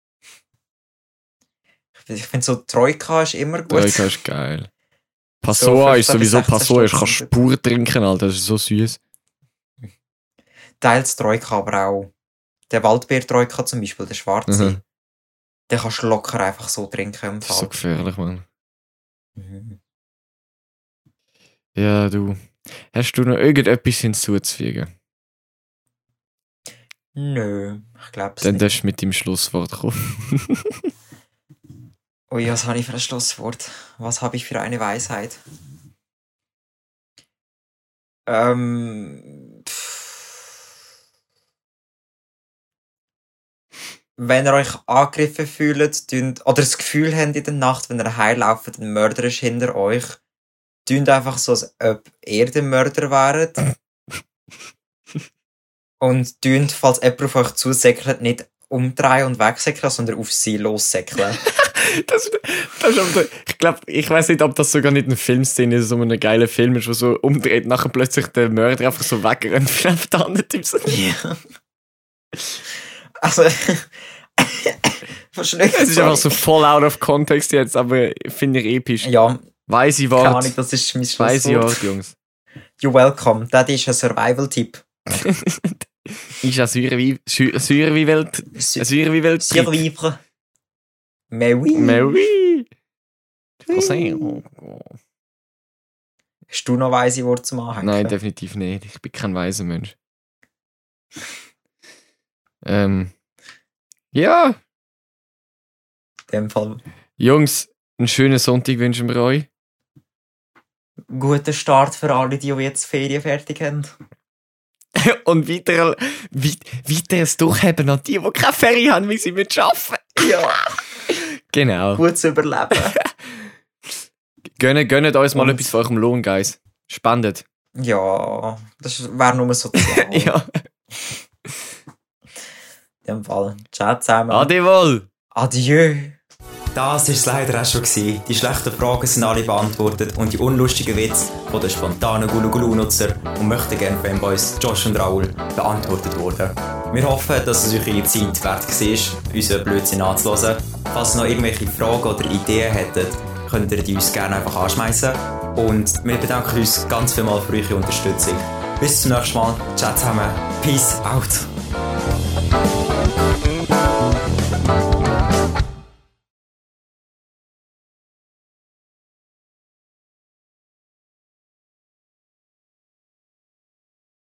Ich finde so, Troika ist immer gut. Troika ist geil. Passoa So ist fünfzehn bis sowieso sechzehn Passoa, ich kann Stunden. Spur trinken, Alter, das ist so süß. Teils Troika, aber auch der Waldbeer-Troika zum Beispiel, der schwarze. Mhm. Den kannst du locker einfach so trinken im Das ist so Fall. gefährlich, Mann. Mhm. Ja, du. Hast du noch irgendetwas hinzuzufügen? Nö, ich glaube es Dann nicht. darfst du mit dem Schlusswort kommen. Ui, was habe ich für ein Schlusswort? Was habe ich für eine Weisheit? Ähm. pff. Wenn ihr euch angegriffen fühlt, tünt, oder das Gefühl habt in der Nacht, wenn ihr heimlauft, ein Mörder ist hinter euch, tünt einfach so, als ob ihr der Mörder wäret. Und tünt, falls jemand auf euch zusäckelt, nicht umdrehen und wegsäckeln, sondern auf sie lossäckeln. Das, das ist aber, ich glaube, ich weiß nicht, ob das sogar nicht eine Filmszene ist, so ein geiler Film ist, wo so umdreht, nachher plötzlich der Mörder einfach so wegrennt, vielleicht der andere Typ so. Ja. Also, verschnückt. Es ist einfach so voll out of context jetzt, aber finde ich episch. Ja, Weise keine Wort. Ahnung, das ist mein Weise Schlusswort. Wort, Jungs. You're welcome. Das ist ein Survival-Tipp. Ist eine Säure wie Welt. Eine Säure wie Welt. Survivre. Mais oui. Mais oui. Oui. Hast du noch weise Worte zum Anhängen? Nein, definitiv nicht. Ich bin kein weiser Mensch. ähm. Ja. In dem Fall. Jungs, einen schönen Sonntag wünschen wir euch. Guter Start für alle, die jetzt Ferien fertig haben. Und weiter, weit, weiter ein Durchheben an die, die keine Ferien haben, wie sie mit arbeiten. Ja. Genau. Gut zu überleben. Gönnt, gönnt uns mal Und- etwas von eurem Lohn, Guys. Spendet. Ja, das wäre nur sozial. Ja. In dem Fall. Ciao zusammen. Ade wohl. Adieu. Das war es leider auch schon gewesen. Die schlechten Fragen sind alle beantwortet und die unlustigen Witze von den spontanen Gulu-Gulu-Nutzer und möchten gerne Fanboys Josh und Raoul beantwortet wurden. Wir hoffen, dass es euch eure Zeit wert war, unseren Blödsinn anzuhören. Falls ihr noch irgendwelche Fragen oder Ideen hättet, könnt ihr die uns gerne einfach anschmeißen. Und wir bedanken uns ganz vielmals für eure Unterstützung. Bis zum nächsten Mal. Ciao zusammen. Peace out.